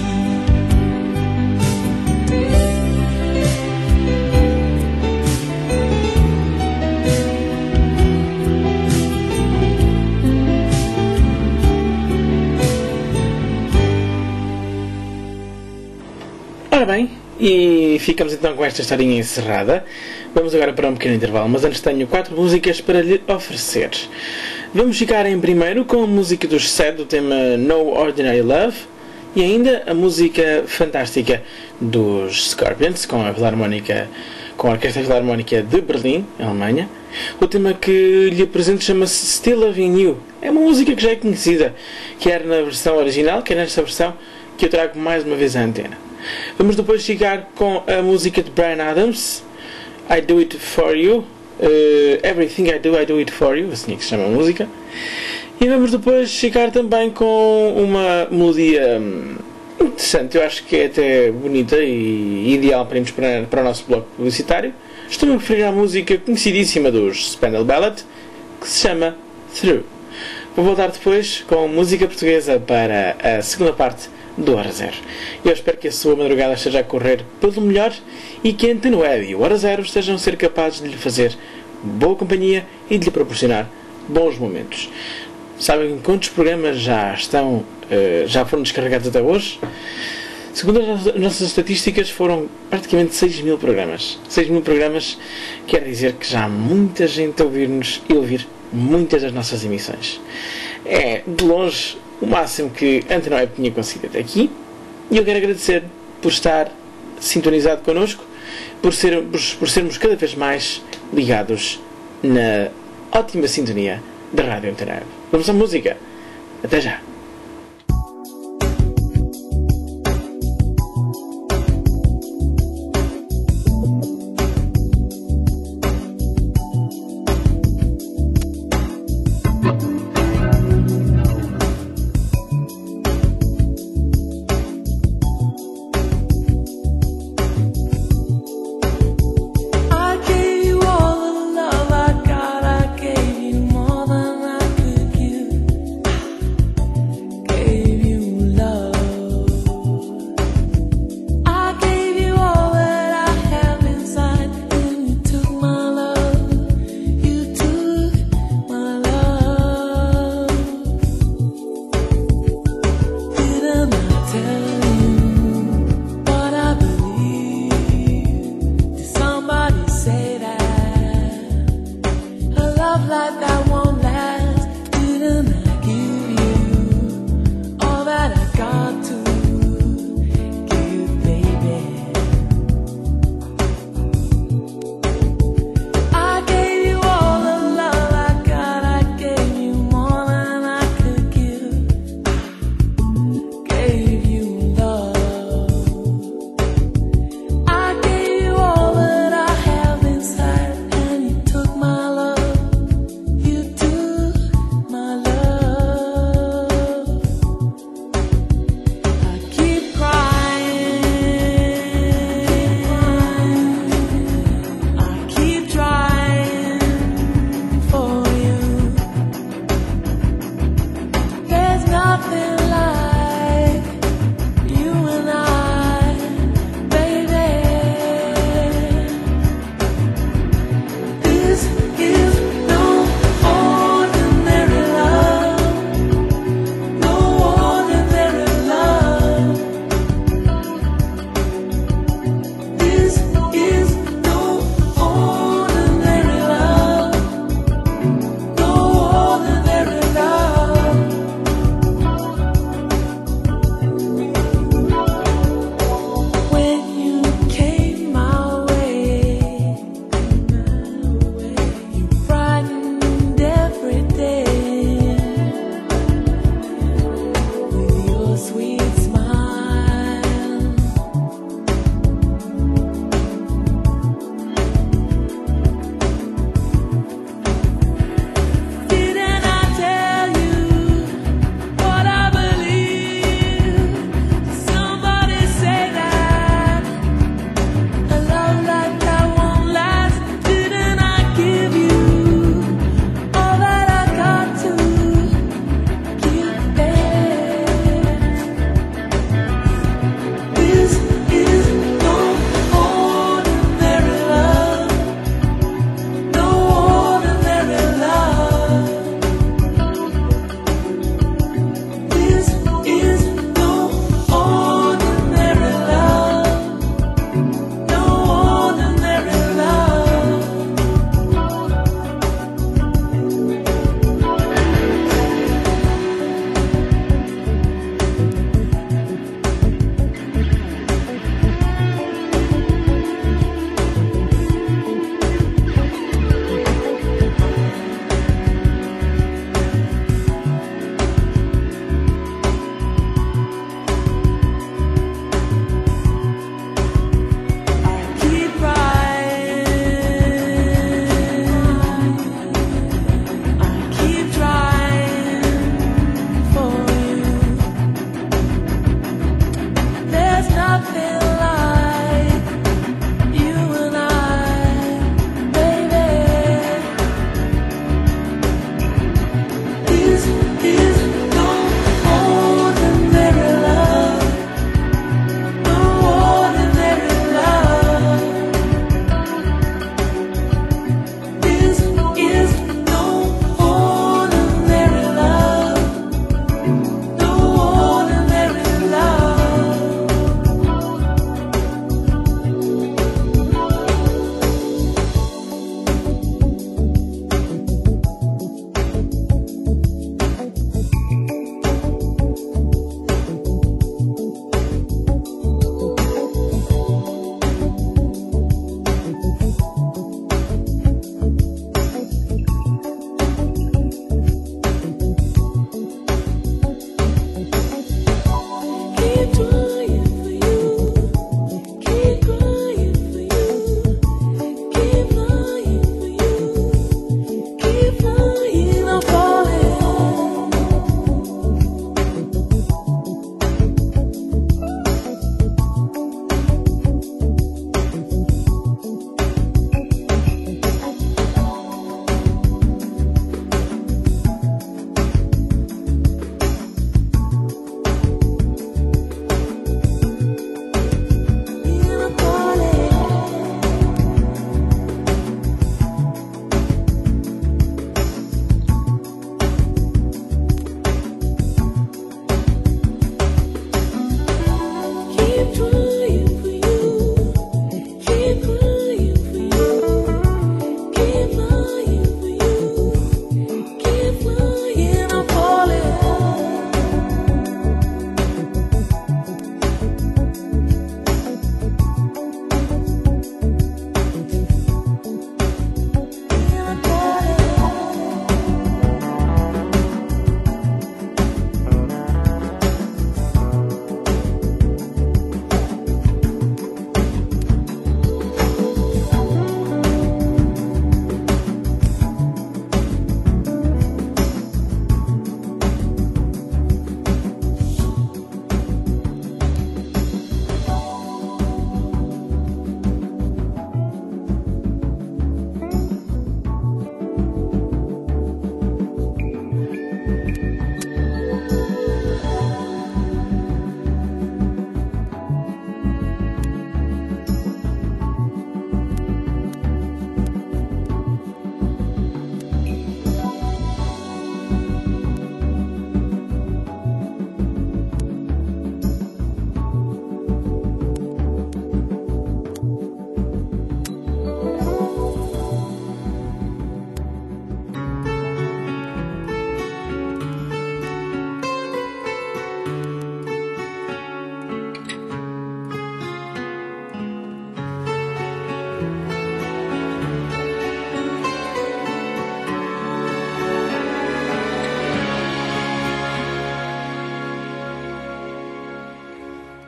Ora bem, e ficamos então com esta historinha encerrada. Vamos agora para um pequeno intervalo, mas antes tenho 4 músicas para lhe oferecer. Vamos ficar em primeiro com a música dos Sad, do tema No Ordinary Love, e ainda a música fantástica dos Scorpions, com a Orquestra Filarmónica de Berlim, Alemanha. O tema que lhe apresento chama-se Still Loving You. É uma música que já é conhecida, quer na versão original, quer nesta versão que eu trago mais uma vez à antena. Vamos depois ficar com a música de Bryan Adams, I Do It For You, Everything I Do It For You, assim é que se chama a música. E vamos depois ficar também com uma melodia interessante, eu acho que é até bonita e ideal para irmos para o nosso bloco publicitário. Estou a referir à música conhecidíssima dos Spandau Ballet, que se chama Through. Vou voltar depois com música portuguesa para a segunda parte do Hora Zero. Eu espero que a sua madrugada esteja a correr pelo melhor e que a Antena Web e o Hora Zero estejam a ser capazes de lhe fazer boa companhia e de lhe proporcionar bons momentos. Sabem quantos programas já foram descarregados até hoje? Segundo as nossas estatísticas, foram praticamente 6.000 programas. 6.000 programas quer dizer que já há muita gente a ouvir-nos e ouvir muitas das nossas emissões. É, de longe, o máximo que a Antena Web tinha conseguido até aqui. E eu quero agradecer por estar sintonizado connosco, por sermos cada vez mais ligados na ótima sintonia da Rádio Antena Web. Vamos à música. Até já. I gave you all the love I got. I gave you more than I could give.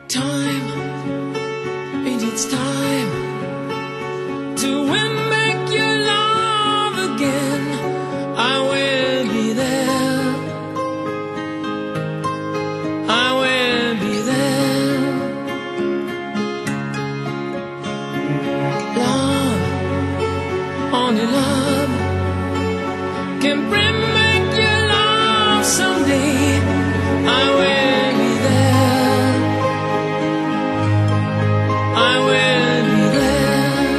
time, and it's time to win back your love again. I will be there. I will be there. Love, only love can bring back your love someday. I will be there. I will be there.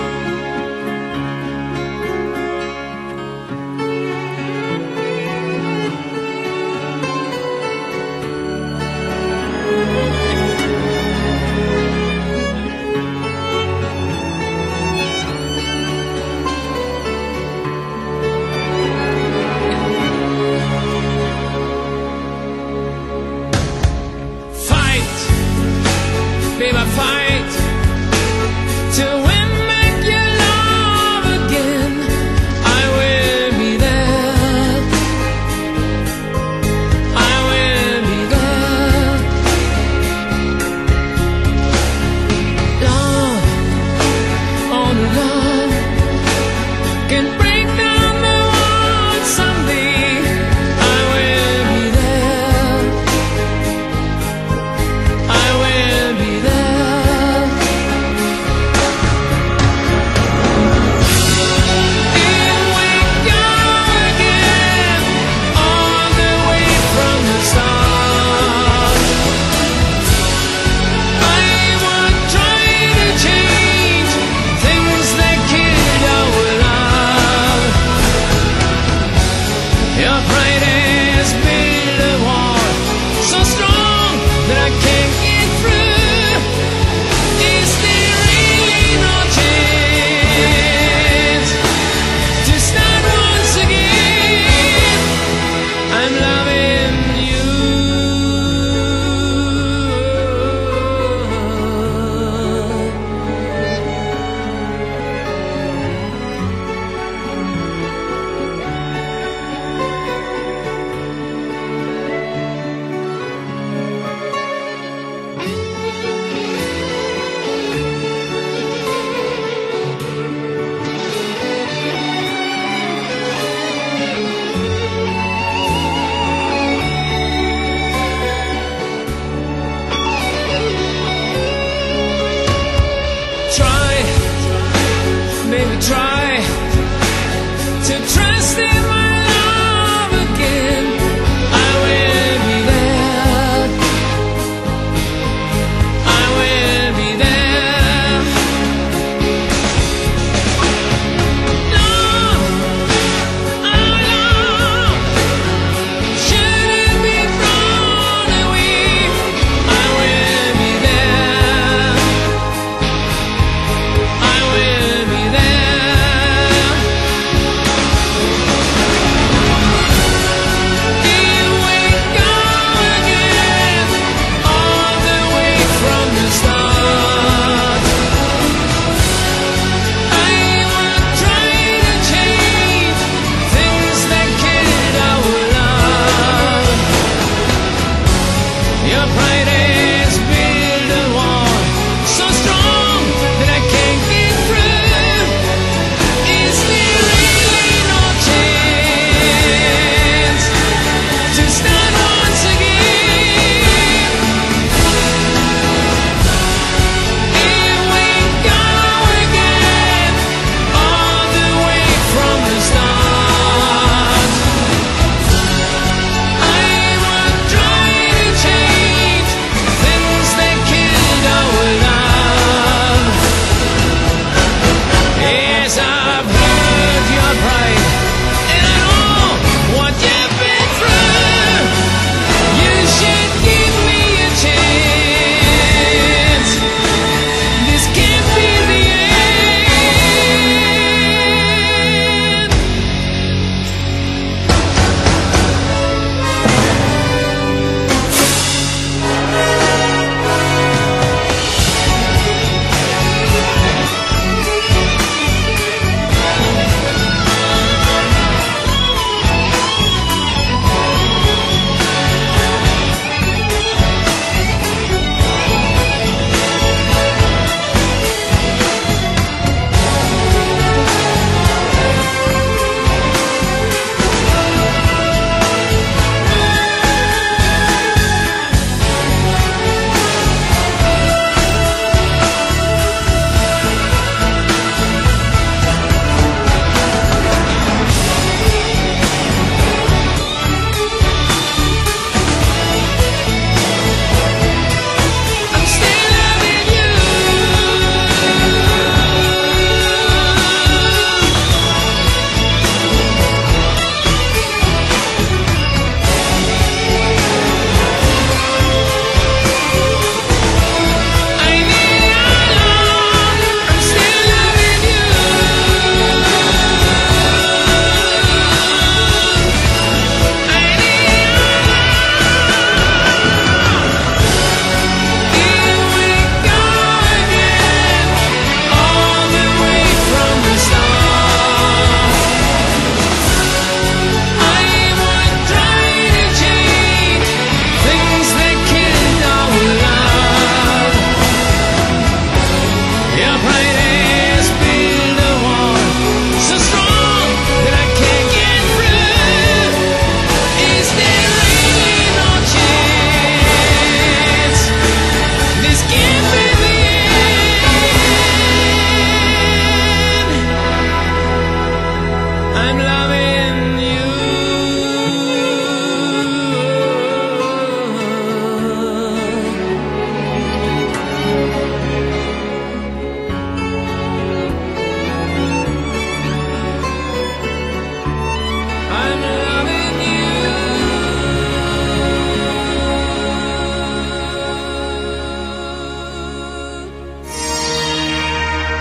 Fight, baby, fight to win back your love again. I will be there. I will be there. Love, only love can break down the world someday. I will be there. I will be there. Here we go again, all the way from the start. I would try to change things that killed our love.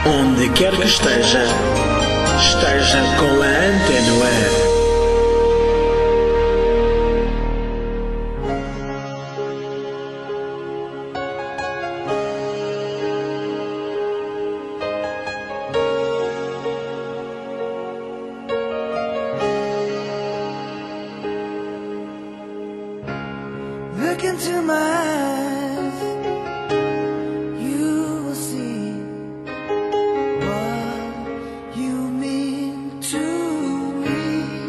Onde quer que esteja, esteja com a Antena Web. Look into my eyes, you will see what you mean to me.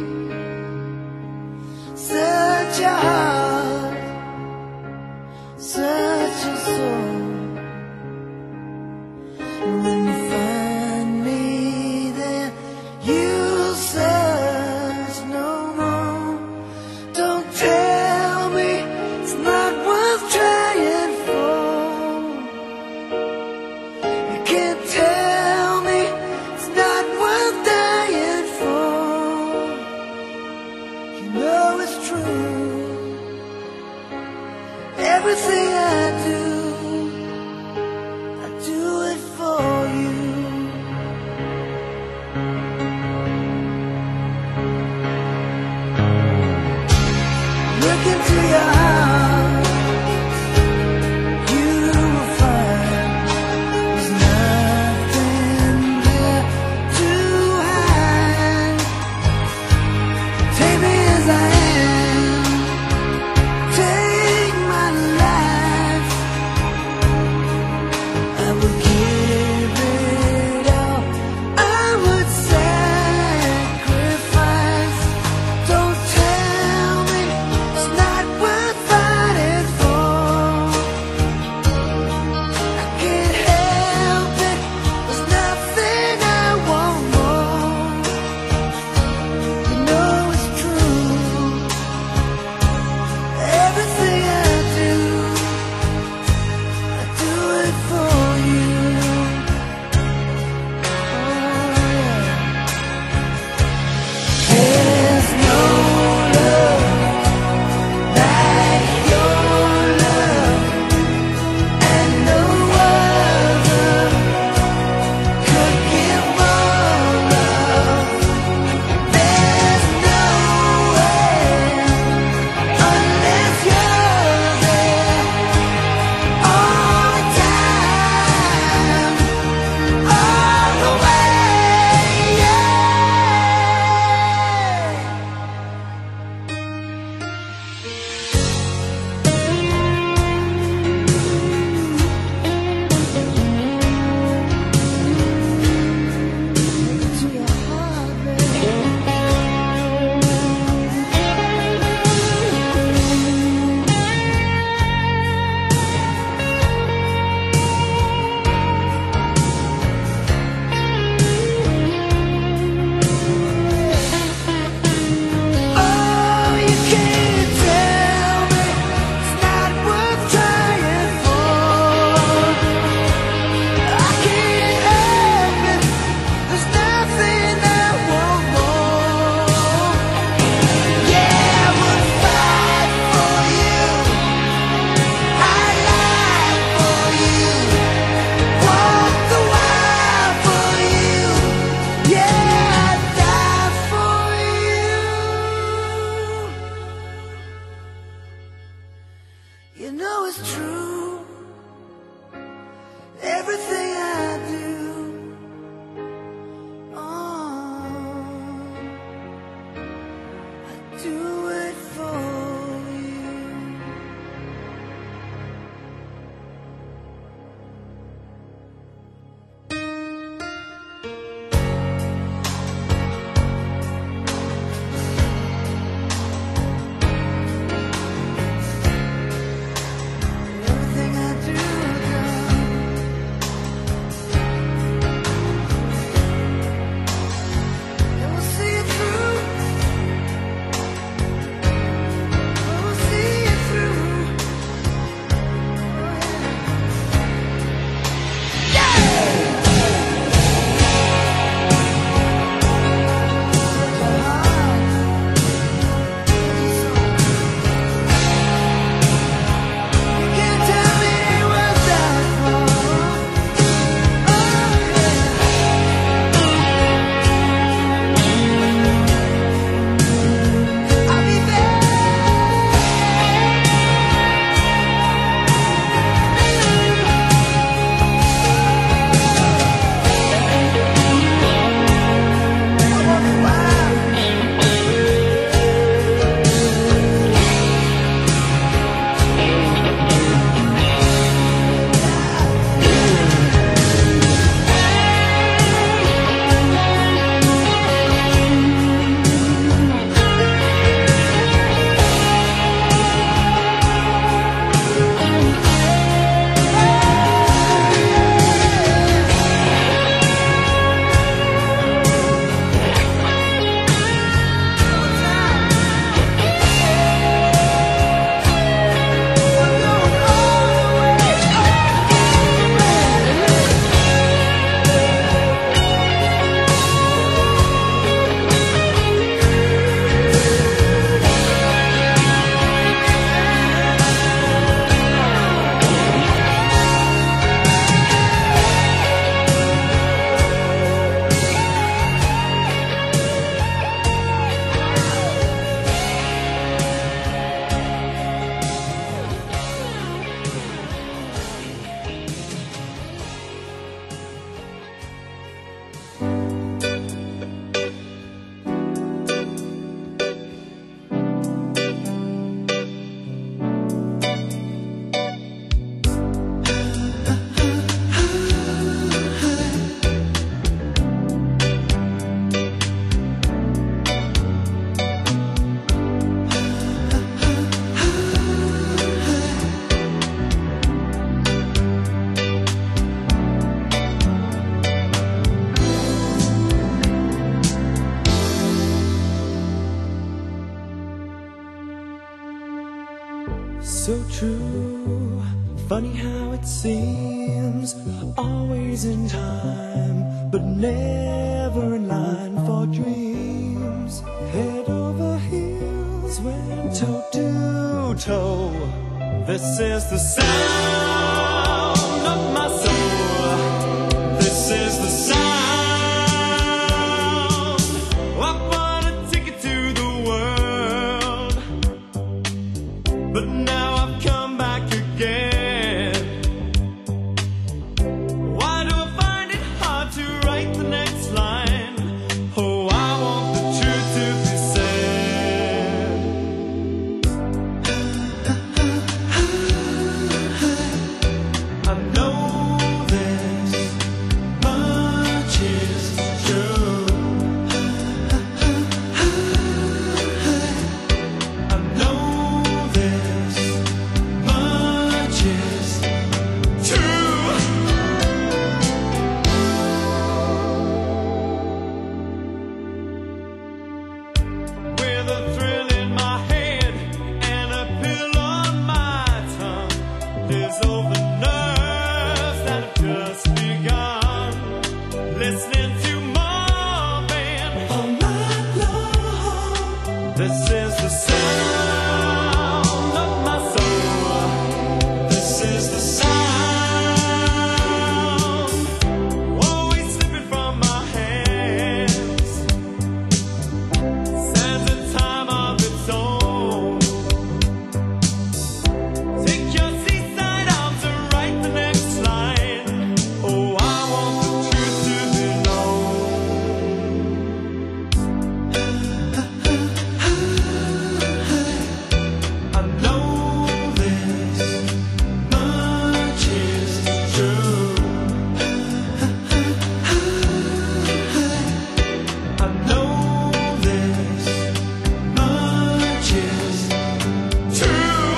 So true, funny how it seems, always in time, but never in line for dreams. Head over heels, went toe to toe. This is the sound of my soul. This is the sound. I bought a ticket to the world, but now I've come back again. Why do I find it hard to write the next line? Oh, I want the truth to be said. I know this much is true. I know this much is true. With a thrill in my head and a pill on my tongue, there's all the nerves that have just begun. Listening to Marvin all night long. This is the sound of my soul. This is the sound, always slipping from my hands. Stands a time of its own. Take your seaside arms and write the next line. Oh, I want the truth to be known. I know this much is true. I know this much is true.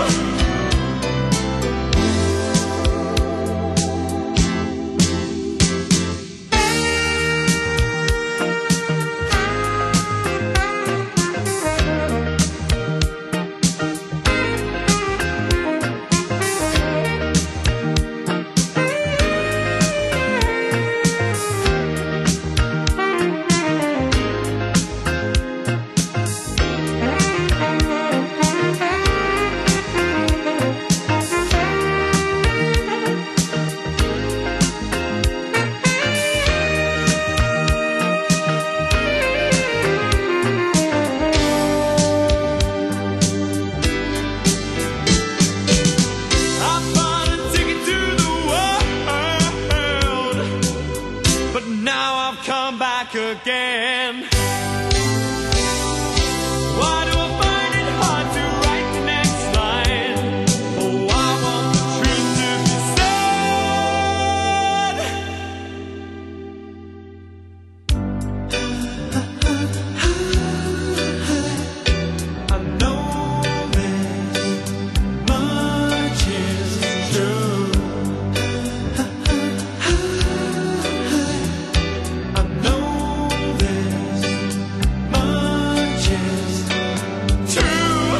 I bought a ticket to the world, but now I've come back again. Why do I find it hard to write the next line? Oh, I want the truth to be said. I know this much is true. I know this much is true.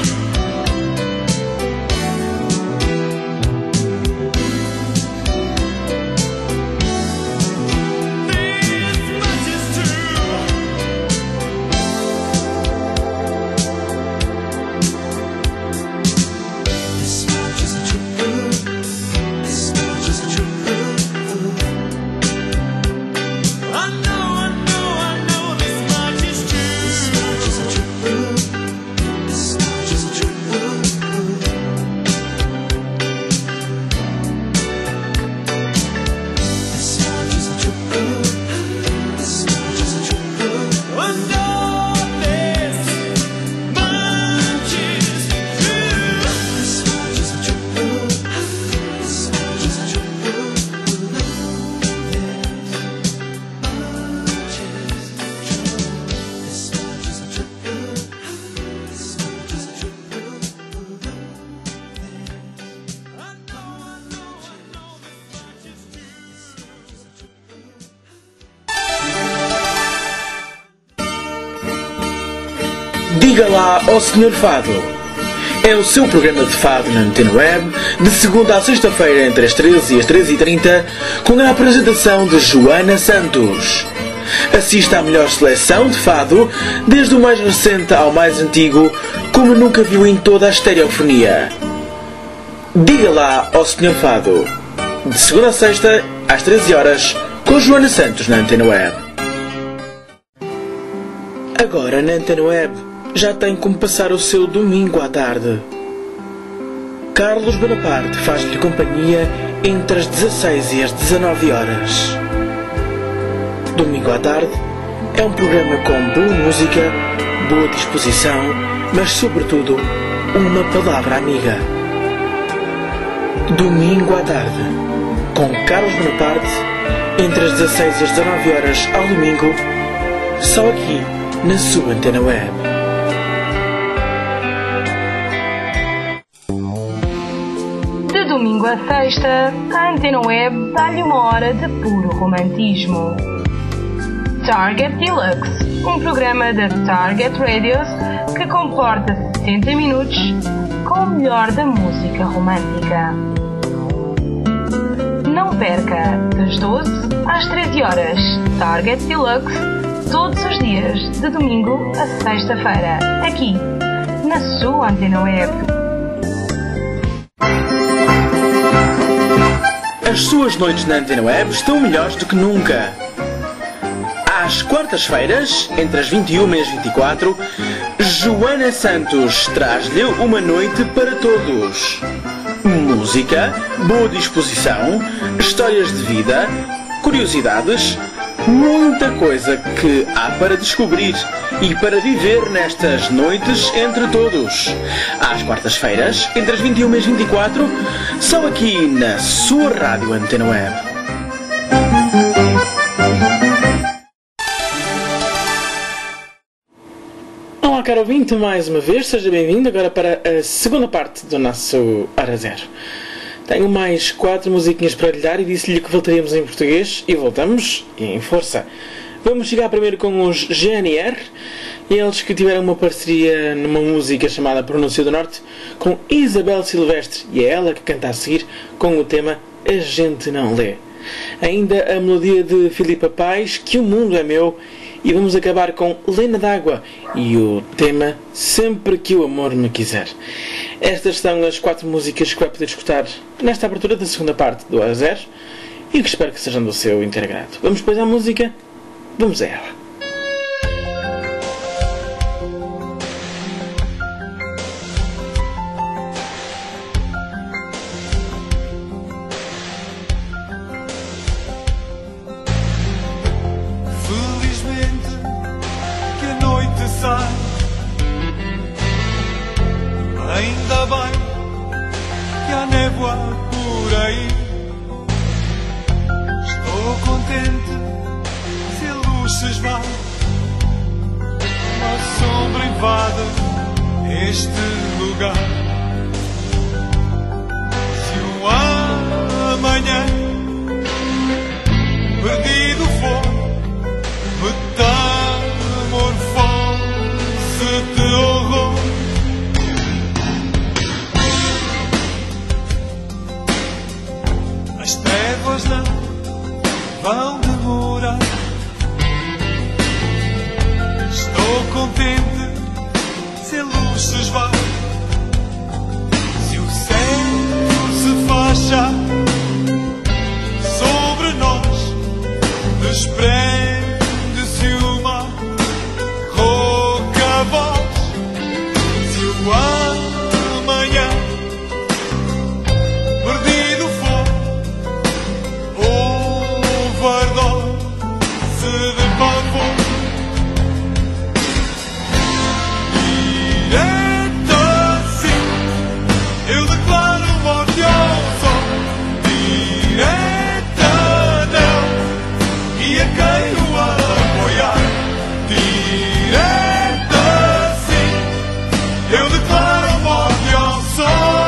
This much is true. This much is true. This much is true. I know this much is true. This much is true. This much is true. This much is true. This much is true. I know this much is true. This much is true. This much is true. This much is true. This much is true. I know this much is true. Diga lá ao Sr. Fado é o seu programa de fado na Antena Web, de segunda a sexta-feira entre as 13 e as 13h30, com a apresentação de Joana Santos. Assista à melhor seleção de fado, desde o mais recente ao mais antigo, como nunca viu em toda a estereofonia. Diga lá ao Sr. Fado, de segunda a sexta, às 13 horas, com Joana Santos na Antena Web. Agora, na Antena Web, já tem como passar o seu domingo à tarde. Carlos Bonaparte faz-lhe companhia entre as 16 e as 19 horas. Domingo à tarde é um programa com boa música, boa disposição, mas sobretudo uma palavra amiga. Domingo à tarde, com Carlos Bonaparte, entre as 16 e as 19 horas ao domingo, só aqui na sua Antena Web. De domingo a sexta, a Antena Web dá-lhe uma hora de puro romantismo. Target Deluxe, um programa da Target Radios que comporta 70 minutos com o melhor da música romântica. Não perca, das 12 às 13 horas, Target Deluxe, todos os dias, de domingo a sexta-feira, aqui, na sua Antena Web. As suas noites na Antena Web estão melhores do que nunca. Às quartas-feiras, entre as 21 e as 24, Joana Santos traz-lhe uma noite para todos. Música, boa disposição, histórias de vida, curiosidades, muita coisa que há para descobrir e para viver nestas noites entre todos. Às quartas-feiras, entre as 21 e as 24, só aqui na sua rádio Antena Web. Olá, caro ouvinte, mais uma vez, seja bem-vindo agora para a segunda parte do nosso Hora Zero. Tenho mais 4 musiquinhas para lhe dar e disse-lhe que voltaríamos em português e voltamos em força. Vamos chegar primeiro com os GNR, eles que tiveram uma parceria numa música chamada Pronúncio do Norte com Isabel Silvestre e é ela que canta a seguir com o tema A Gente Não Lê. Ainda a melodia de Filipa Paz, Que o Mundo é Meu, e vamos acabar com Lena d'Água e o tema Sempre que o Amor Me Quiser. Estas são as 4 músicas que vai poder escutar nesta abertura da segunda parte do Hora Zero e que espero que sejam do seu inteiro agrado. Vamos depois à música? Vamos a ela. Ainda bem que há névoa por aí. Estou contente se a luz se esvai, a sombra invade este lugar. Se um amanhã perdido for, metamorfose de horror. As trevas não vão demorar. Estou contente se a luz se esvai, se o céu se fecha sobre nós, desprende-se uma rouca voz. Se o amanhã perdido for, overdose de pavor. Direto assim, eu declaro morte ao sol. Direta não, e a quem o apoiar. Direto assim, eu declaro morte ao sol.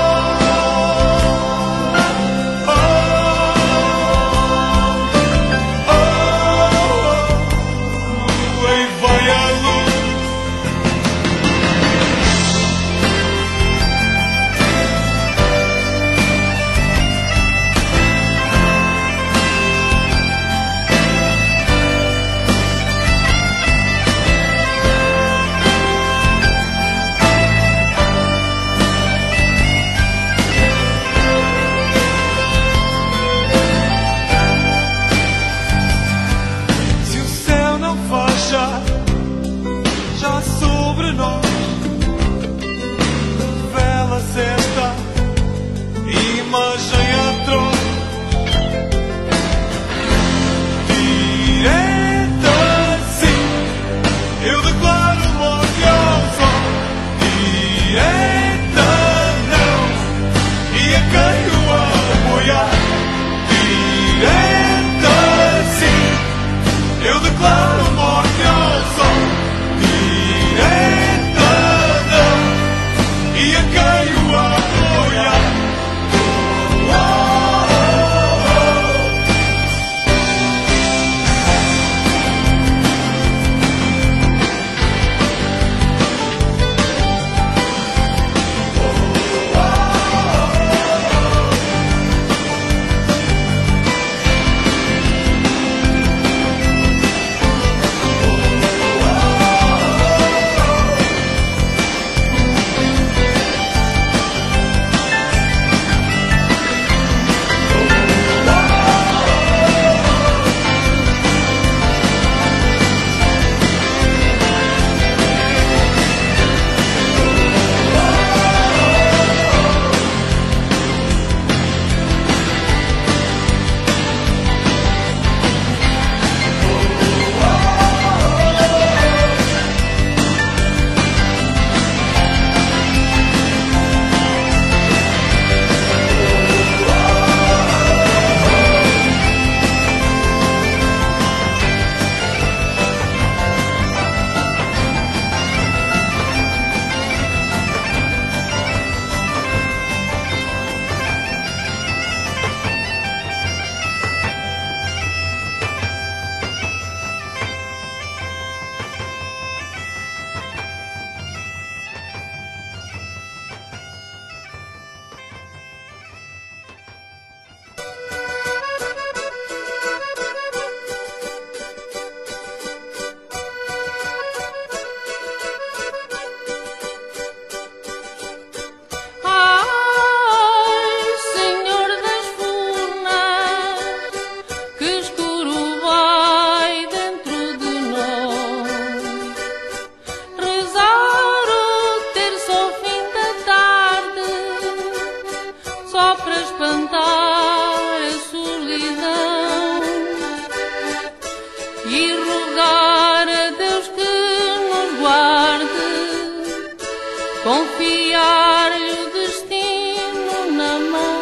confiar-lhe o destino na mão.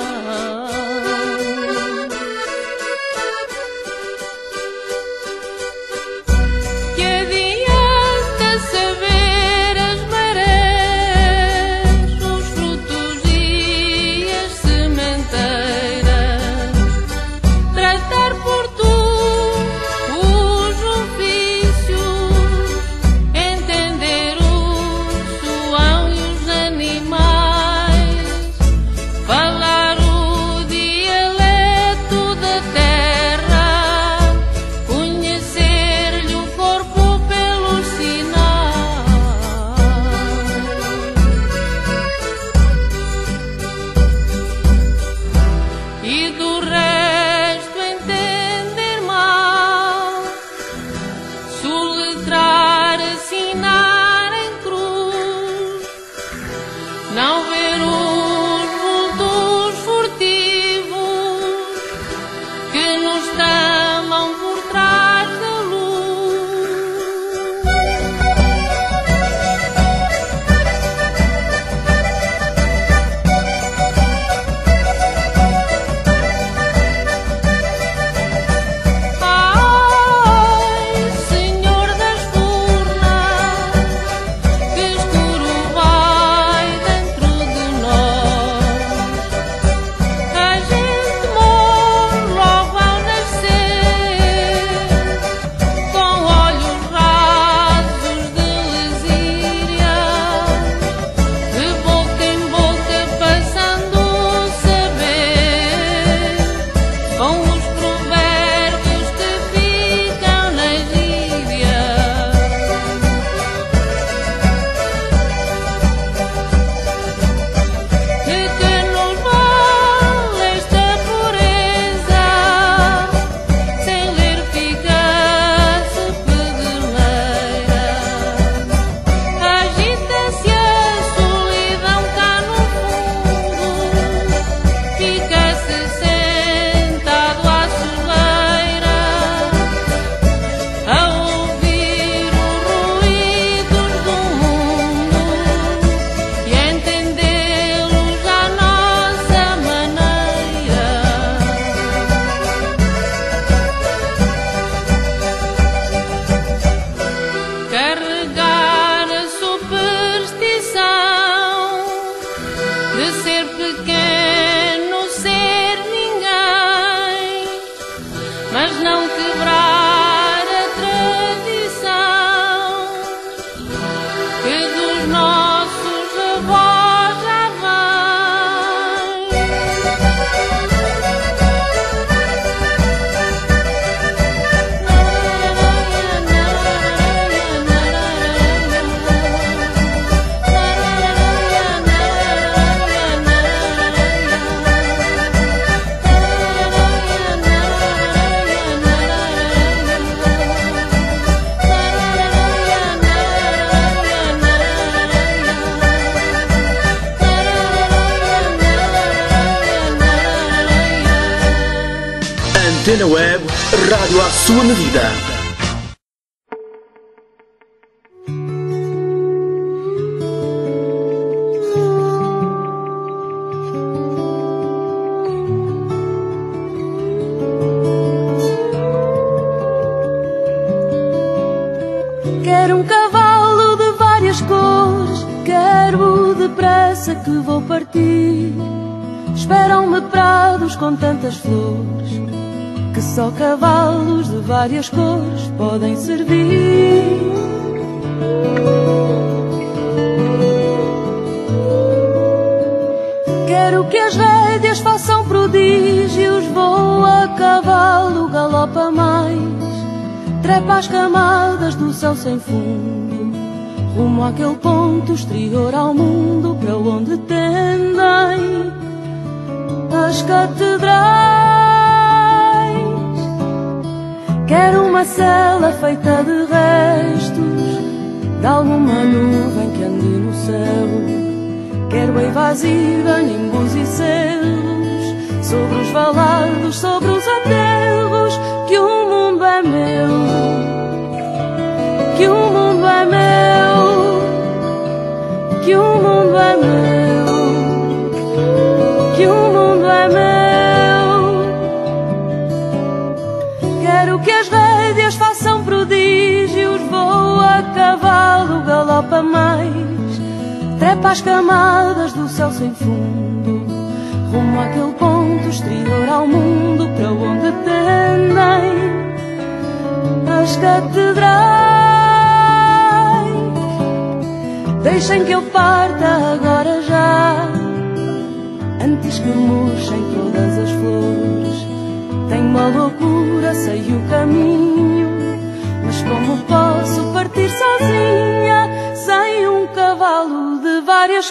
Que adianta saber as marés, os frutos e as sementeiras, tratar por tu os ofícios, entender o suão e os animais, falar o dialeto da terra, conhecer-lhe o corpo pelos sinais, e do resto entender mal, soletrar, assinar em cruz, não ver os vultos furtivos que nos tramam por trás da luz. Ai, Senhor das furnas, que escuro vai dentro de nós. A gente morre logo ao nascer, com olhos rasos de lesíria, de boca em boca passando o saber, com os provérbios que ficam na gíria. De que nos vale esta pureza, sem ler fica-se pedeleira. Agita-se a solidão cá no fundo, fica-se sentado à soleira, a ouvir os ruídos do mundo e entendê-los à nossa maneira. Carregar a superstição de ser pequeno, ser ninguém, mas não quebrar a tradição que dos nossos avós já Antena Web, rádio à sua medida. Quero um cavalo de várias cores, quero depressa que vou partir. Esperam-me prados com tantas flores, que só cavalos de várias cores podem servir. Quero que as rédeas façam prodígios, vou a cavalo, galopa mais, trepa as camadas do céu sem fundo, rumo àquele ponto exterior ao mundo, para onde tendem as catedrais. Quero uma cela feita de restos de alguma nuvem que ande no céu. Quero evasiva, nimbos e selos sobre os valados, sobre os aterros. Que o mundo é meu, que o mundo é meu, que o mundo é meu, que o mundo é meu. Quero que as rédeas façam prodígios, vou a cavalo, galopa mais, trepa as camadas do céu sem fundo, rumo àquele ponto exterior ao mundo, para onde tendem as catedrais. Deixem que eu parta agora já, antes que murchem todas as flores. Tenho uma loucura, sei o caminho, mas como posso partir sozinha, sem um cavalo de várias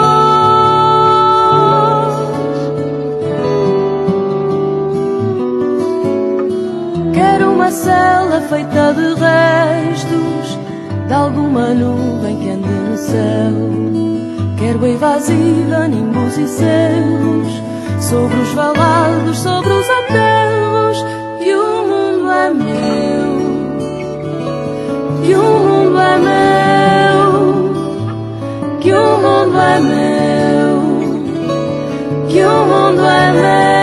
cores? Quero uma cela feita de restos de alguma nuvem que ande no céu. Quero evasiva, nimbos e selos, sobre os valados, sobre os aterros. E o mundo é meu, que o mundo é meu, que o mundo é meu, que o mundo é meu.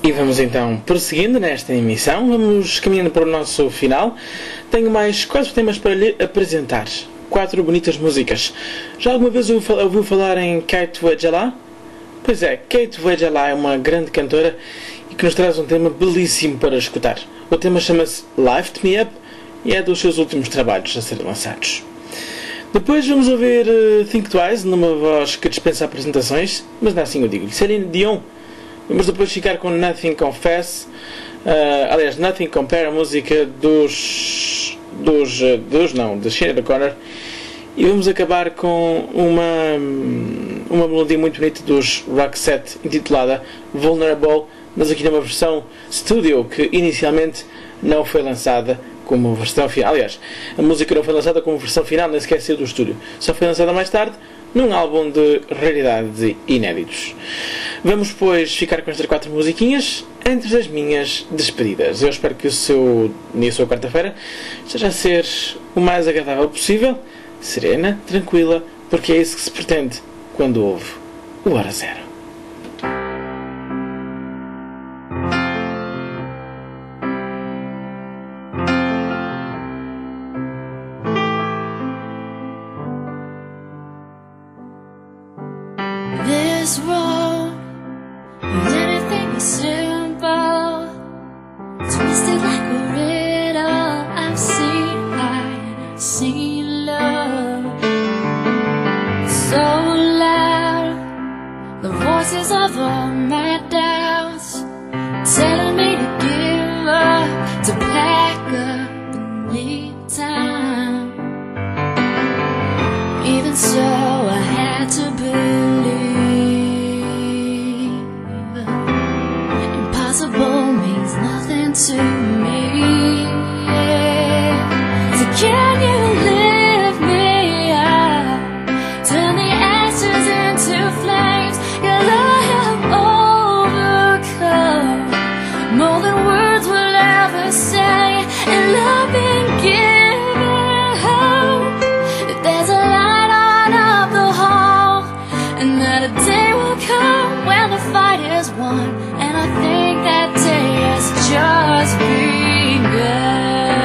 E vamos então prosseguindo nesta emissão, vamos caminhando para o nosso final. Tenho mais 4 temas para lhe apresentar. 4 bonitas músicas. Já alguma vez ouviu falar em Kate Vujala? Pois é, Kate Vujala é uma grande cantora e que nos traz um tema belíssimo para escutar. O tema chama-se Lift Me Up e é dos seus últimos trabalhos a serem lançados. Depois vamos ouvir Think Twice, numa voz que dispensa apresentações, mas não é assim eu digo. Celine Dion. Vamos depois ficar com Nothing Confess, aliás, Nothing Compare, a música de Sinead O'Connor, e vamos acabar com uma melodia muito bonita dos Roxette, intitulada Vulnerable, mas aqui numa versão studio que inicialmente não foi lançada como versão final. Aliás, a música não foi lançada como versão final, nem sequer saiu do estúdio, só foi lançada mais tarde num álbum de raridades inéditos. Vamos, pois, ficar com estas 4 musiquinhas entre as minhas despedidas. Eu espero que o seu dia, a sua quarta-feira, esteja a ser o mais agradável possível, serena, tranquila, porque é isso que se pretende quando houve o Hora Zero. This road, anything is simple, twisted like a riddle. I've seen love so loud. The voices of all my doubts telling me to give up, to pack up and leave town. Even so, I had to believe. Impossible means nothing to me. So can you lift me up, turn the ashes into flames? 'Cause I have overcome more than words will ever say, and I've been given hope that there's a light on up the hall, and that a day will come when the fight is won, and I think that day has just begun.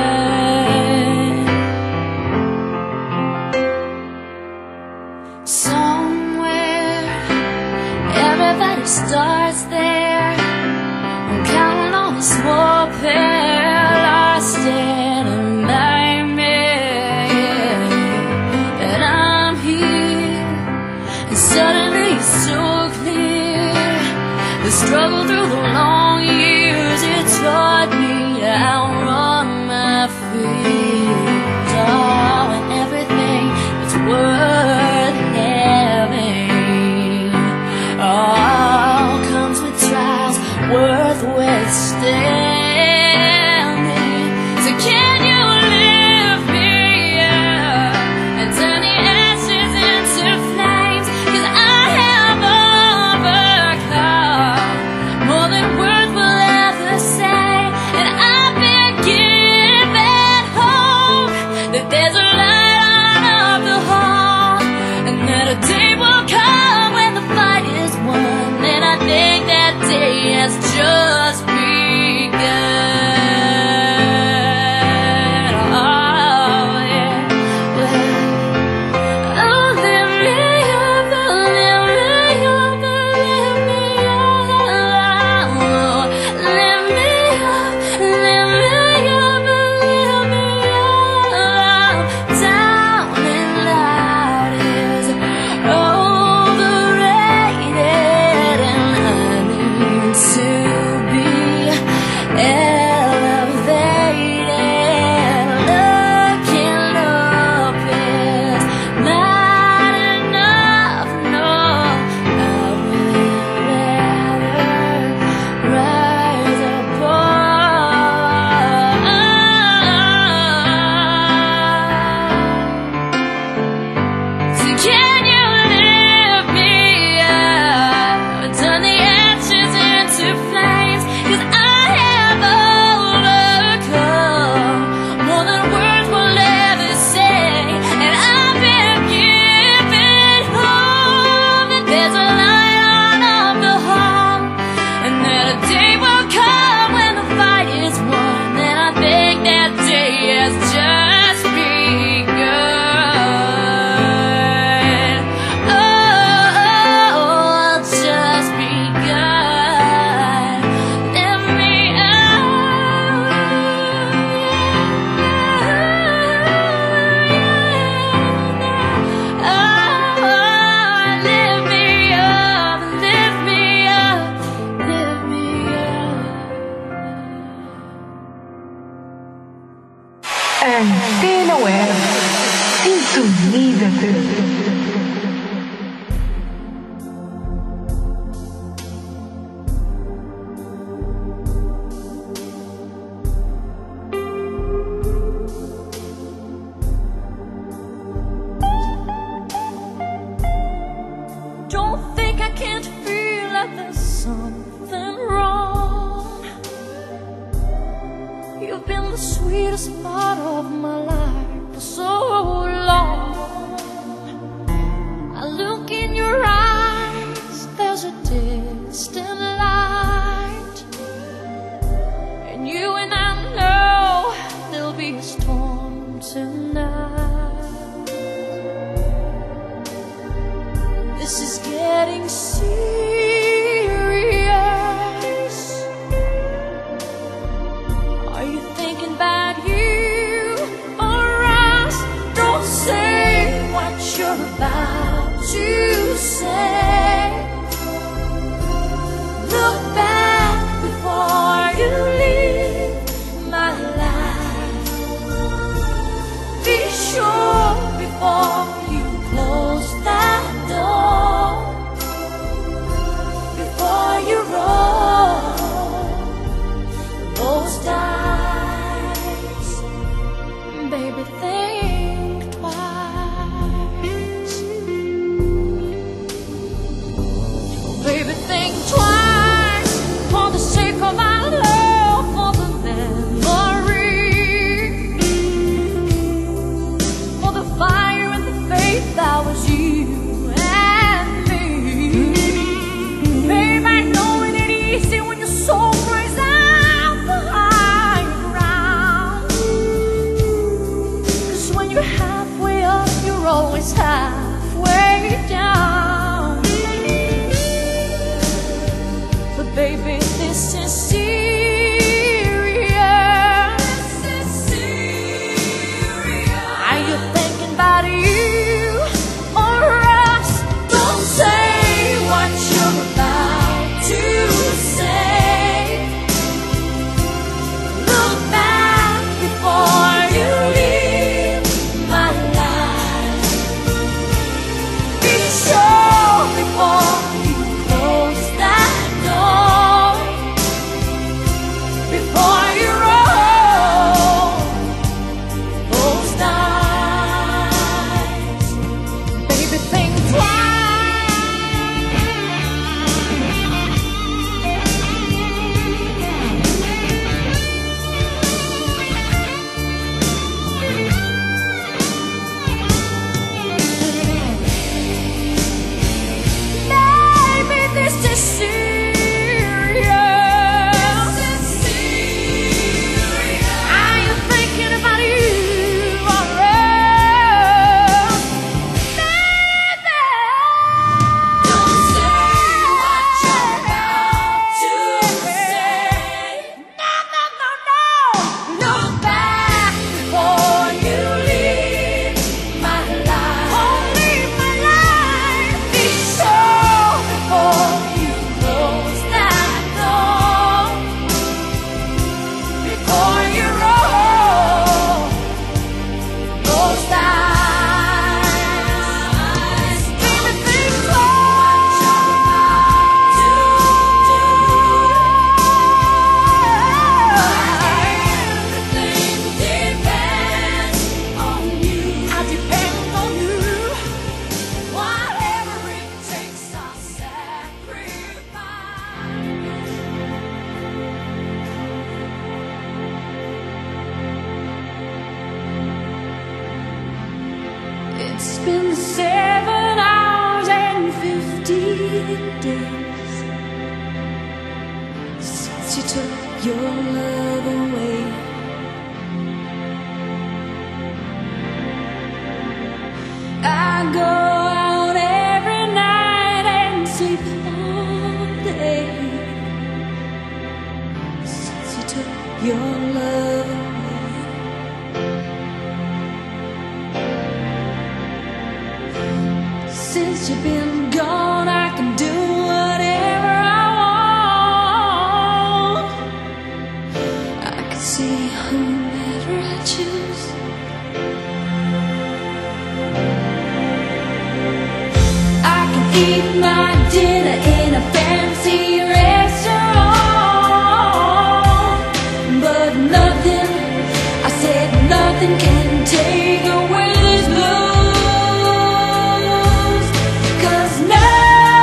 Somewhere, everybody starts there. I'm counting on the small pair lost in a nightmare, and I'm here, and suddenly it's so clear. The struggle through the long years, it taught me to outrun my fears. Oh, and everything that's worth having, all comes with trials worth withstanding. So can you lift me up and turn the ashes into flames? 'Cause I have overcome more than words will ever say, and I've been don't think I can't feel that there's something wrong. You've been the sweetest part of my life for so long. I look in your eyes, there's a distant light, and you and I know there'll be a storm tonight. This is getting serious. Are you thinking about you or us? Don't say what you're about to say. Look back before you leave my life. Be sure before you close that door, before you roll those dice. Baby, think twice. Baby, think twice, for the sake of our love, for the memory, for the fire and the faith that was you and me. Babe, I know it ain't easy when your soul cries out the high ground. 'Cause when you're halfway up, you're always halfway down. But baby, this is serious. This is serious. Are you thinking about you or us? Don't say what you're about to say. Look back before you leave my life. Be sure before you close that door, before you roll those dice. Baby, think twice. Baby, this is serious. This is serious. Are you thinking about you or us? Baby, don't say what you're about to say. No, no, no, no. Look back before you leave my life. Oh, leave my life. Be sure before you close that door, before you roll those dice. Baby, think twice. Everything depends on you. I depend on you. Whatever it takes, I'll sacrifice. It's been 7 hours and 15 days since you took your love away. I go out every night and sleep all day since you took your love away. Since you've been gone, I can do whatever I want. I can see whomever I choose. I can eat my dinner in a fancy restaurant, but nothing, I said nothing can take away these blues. 'Cause now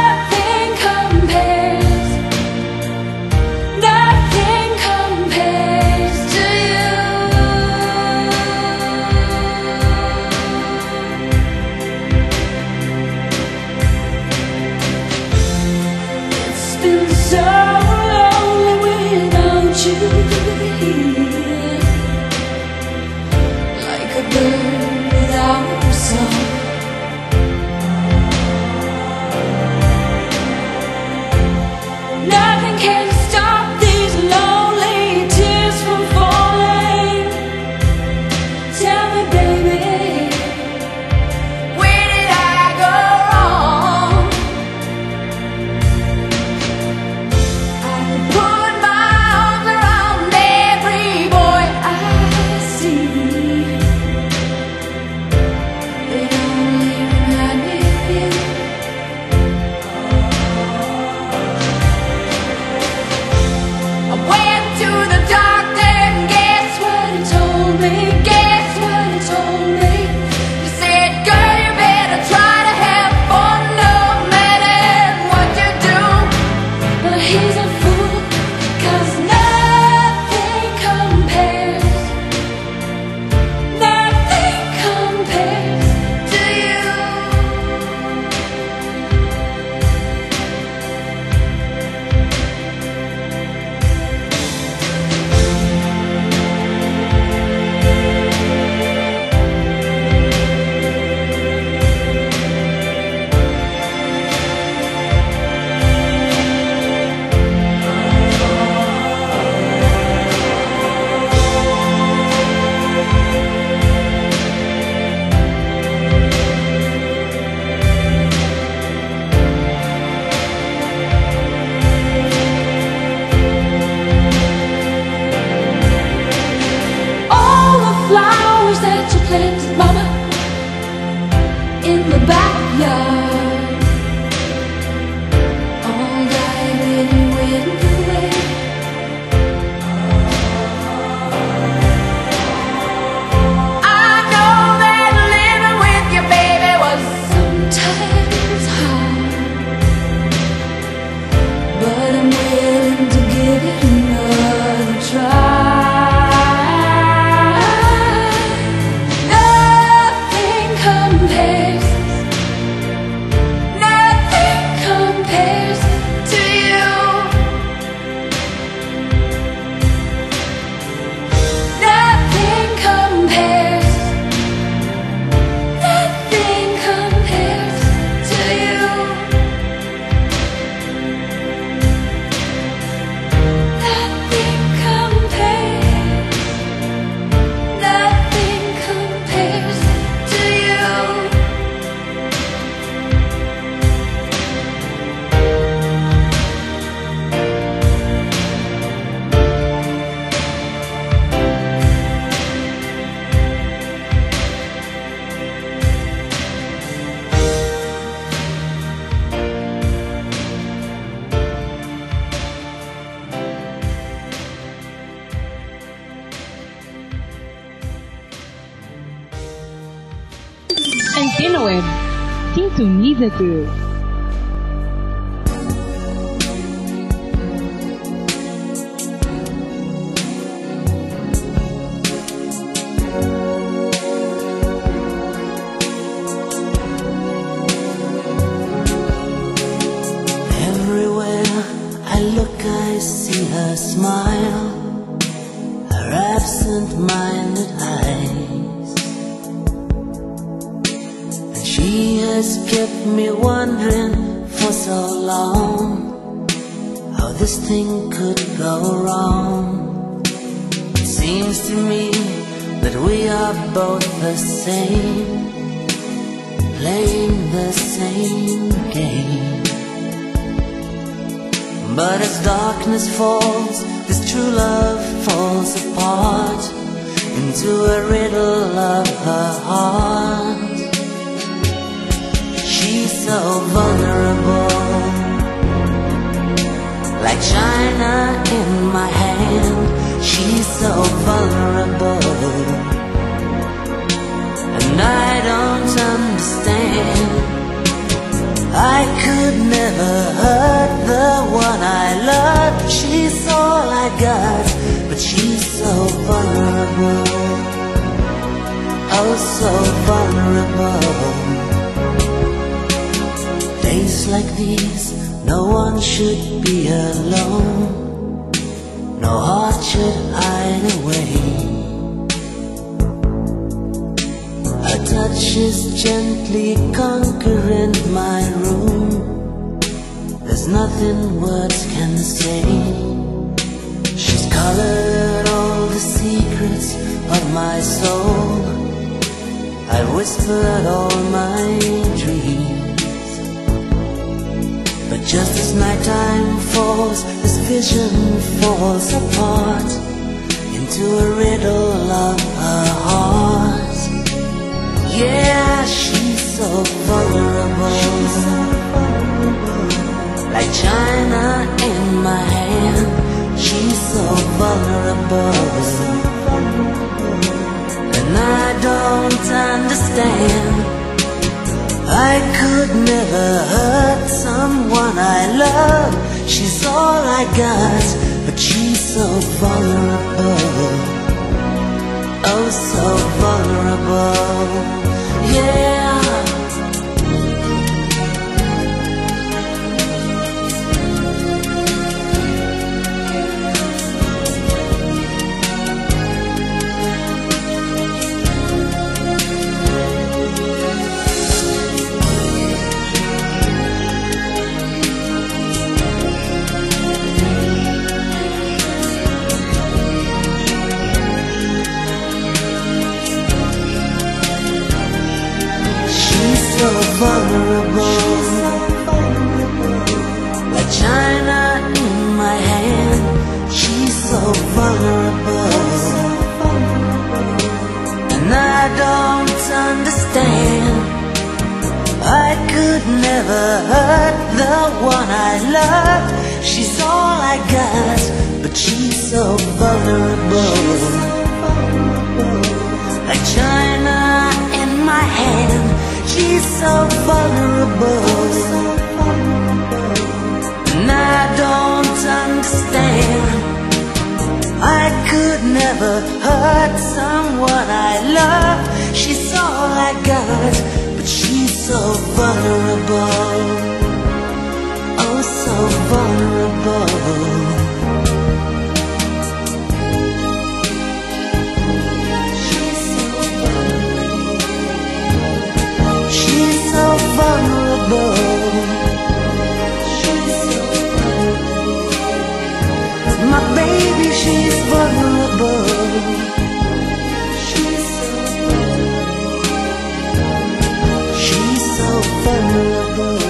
so lonely without you here, like a bird without a song. Nothing can stop these lonely tears from falling. Tell me, baby, where did I go wrong? I put my arms around every boy I see. They only remind me of you. I went to the doctor and guess what he told me? Guess what he told me? He said, girl, you better try to have fun no matter what you do. But he's a fool, 'cause nothing compares to you. All the flowers that you planted, mama, in the backyard, all died when you went away. I know that living with your baby was sometimes hard, but I'm willing to give it another try. Nothing compares to you. Nothing compares to you. Nothing compares to you. Antena Web. Sintoniza-te. Everywhere I look, I see her smile, her absent-minded eyes. And she has kept me wondering for so long how this thing could go wrong. It seems to me that we are both the same, playing the same game. But as darkness falls, this true love falls apart into a riddle of her heart. She's so vulnerable, like china in my hand. She's so vulnerable, and I don't understand. I could never hurt the one I love. She's all I got, but she's so vulnerable, oh so vulnerable. Days like these No one should be alone, no heart should hide away. Her touch is gently conquering my room. There's nothing words can say. She's colored all the secrets of my soul. I whispered all my dreams. But just as nighttime falls, this vision falls apart into a riddle of her heart. Yeah, she's so vulnerable, like china in my hand. She's so vulnerable, and I don't understand. I could never hurt someone I love. She's all I got, but she's so vulnerable. Oh, so vulnerable. Yeah. Vulnerable, like china in my hand. She's so vulnerable, and I don't understand. I could never hurt the one I love. She's all I got, but she's so vulnerable, like china in my hand. She's so vulnerable, and I don't understand. I could never hurt someone I love. She's all I got, but she's so vulnerable. Oh, so vulnerable. So vulnerable. My baby, she's vulnerable. She's so vulnerable.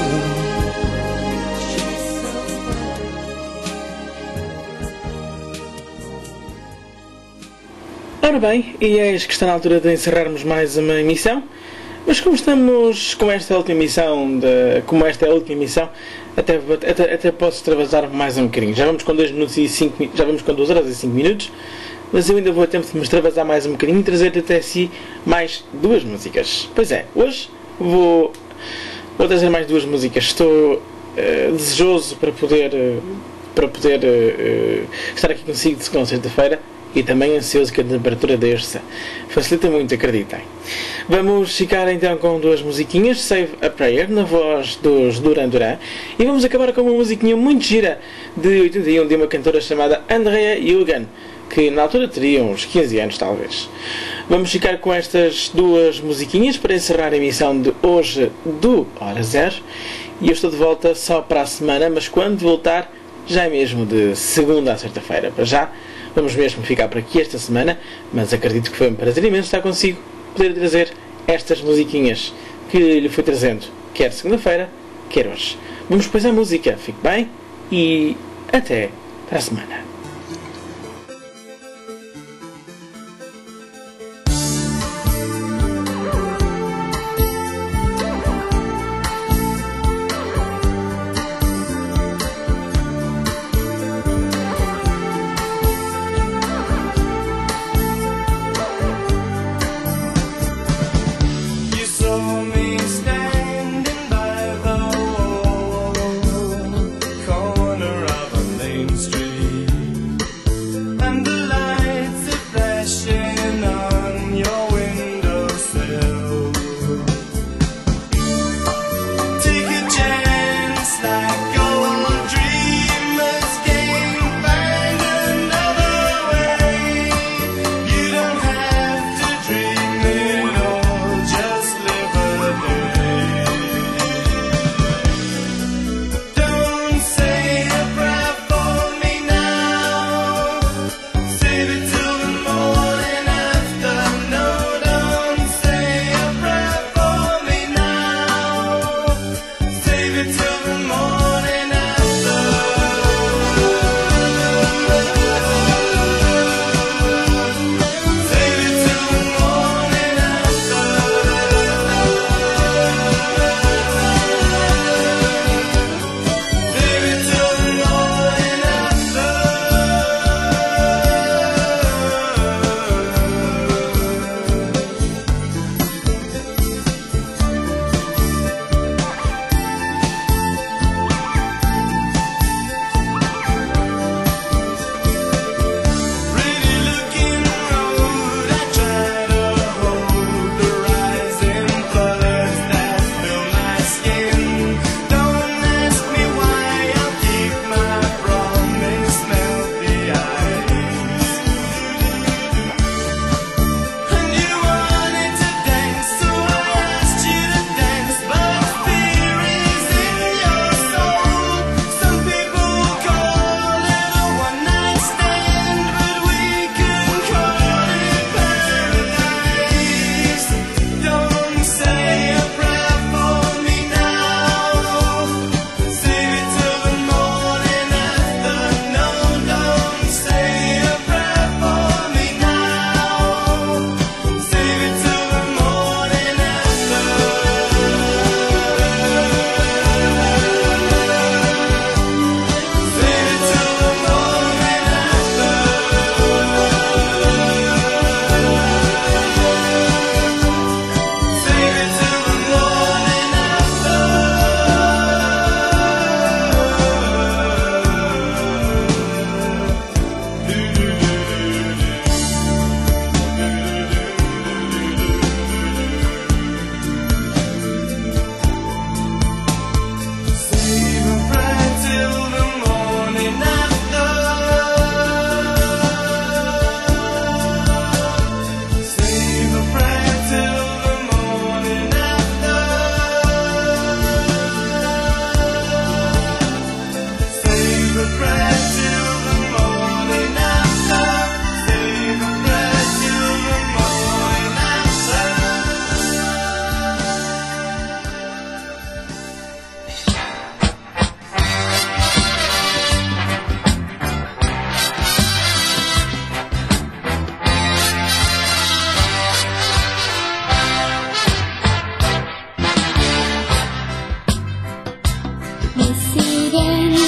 Ora bem, e eis que está na altura de encerrarmos mais uma emissão. Mas como estamos com esta última emissão, como esta é a última emissão, até posso extravasar mais um bocadinho. Já vamos com 2 minutos e 5, já vamos com 2 horas e 5 minutos, mas eu ainda vou a tempo de me extravasar mais um bocadinho e trazer até si mais 2 músicas. Pois é, hoje vou trazer mais 2 músicas. Estou desejoso para poder estar aqui consigo de segunda a sexta-feira. E também ansioso que a temperatura desça. Facilita muito, acreditem. Vamos ficar então com 2 musiquinhas. Save a Prayer, na voz dos Duran Duran. E vamos acabar com uma musiquinha muito gira de 81, de uma cantora chamada Andrea Yugan, que na altura teria uns 15 anos talvez. Vamos ficar com estas 2 musiquinhas para encerrar a emissão de hoje do Hora Zero. E eu estou de volta só para a semana, mas quando voltar já é mesmo de segunda a sexta-feira. Para já vamos mesmo ficar por aqui esta semana, mas acredito que foi um prazer imenso estar consigo, poder trazer estas musiquinhas que lhe fui trazendo, quer segunda-feira, quer hoje. Vamos depois à música, fique bem e até para a semana. Corner of a main street. game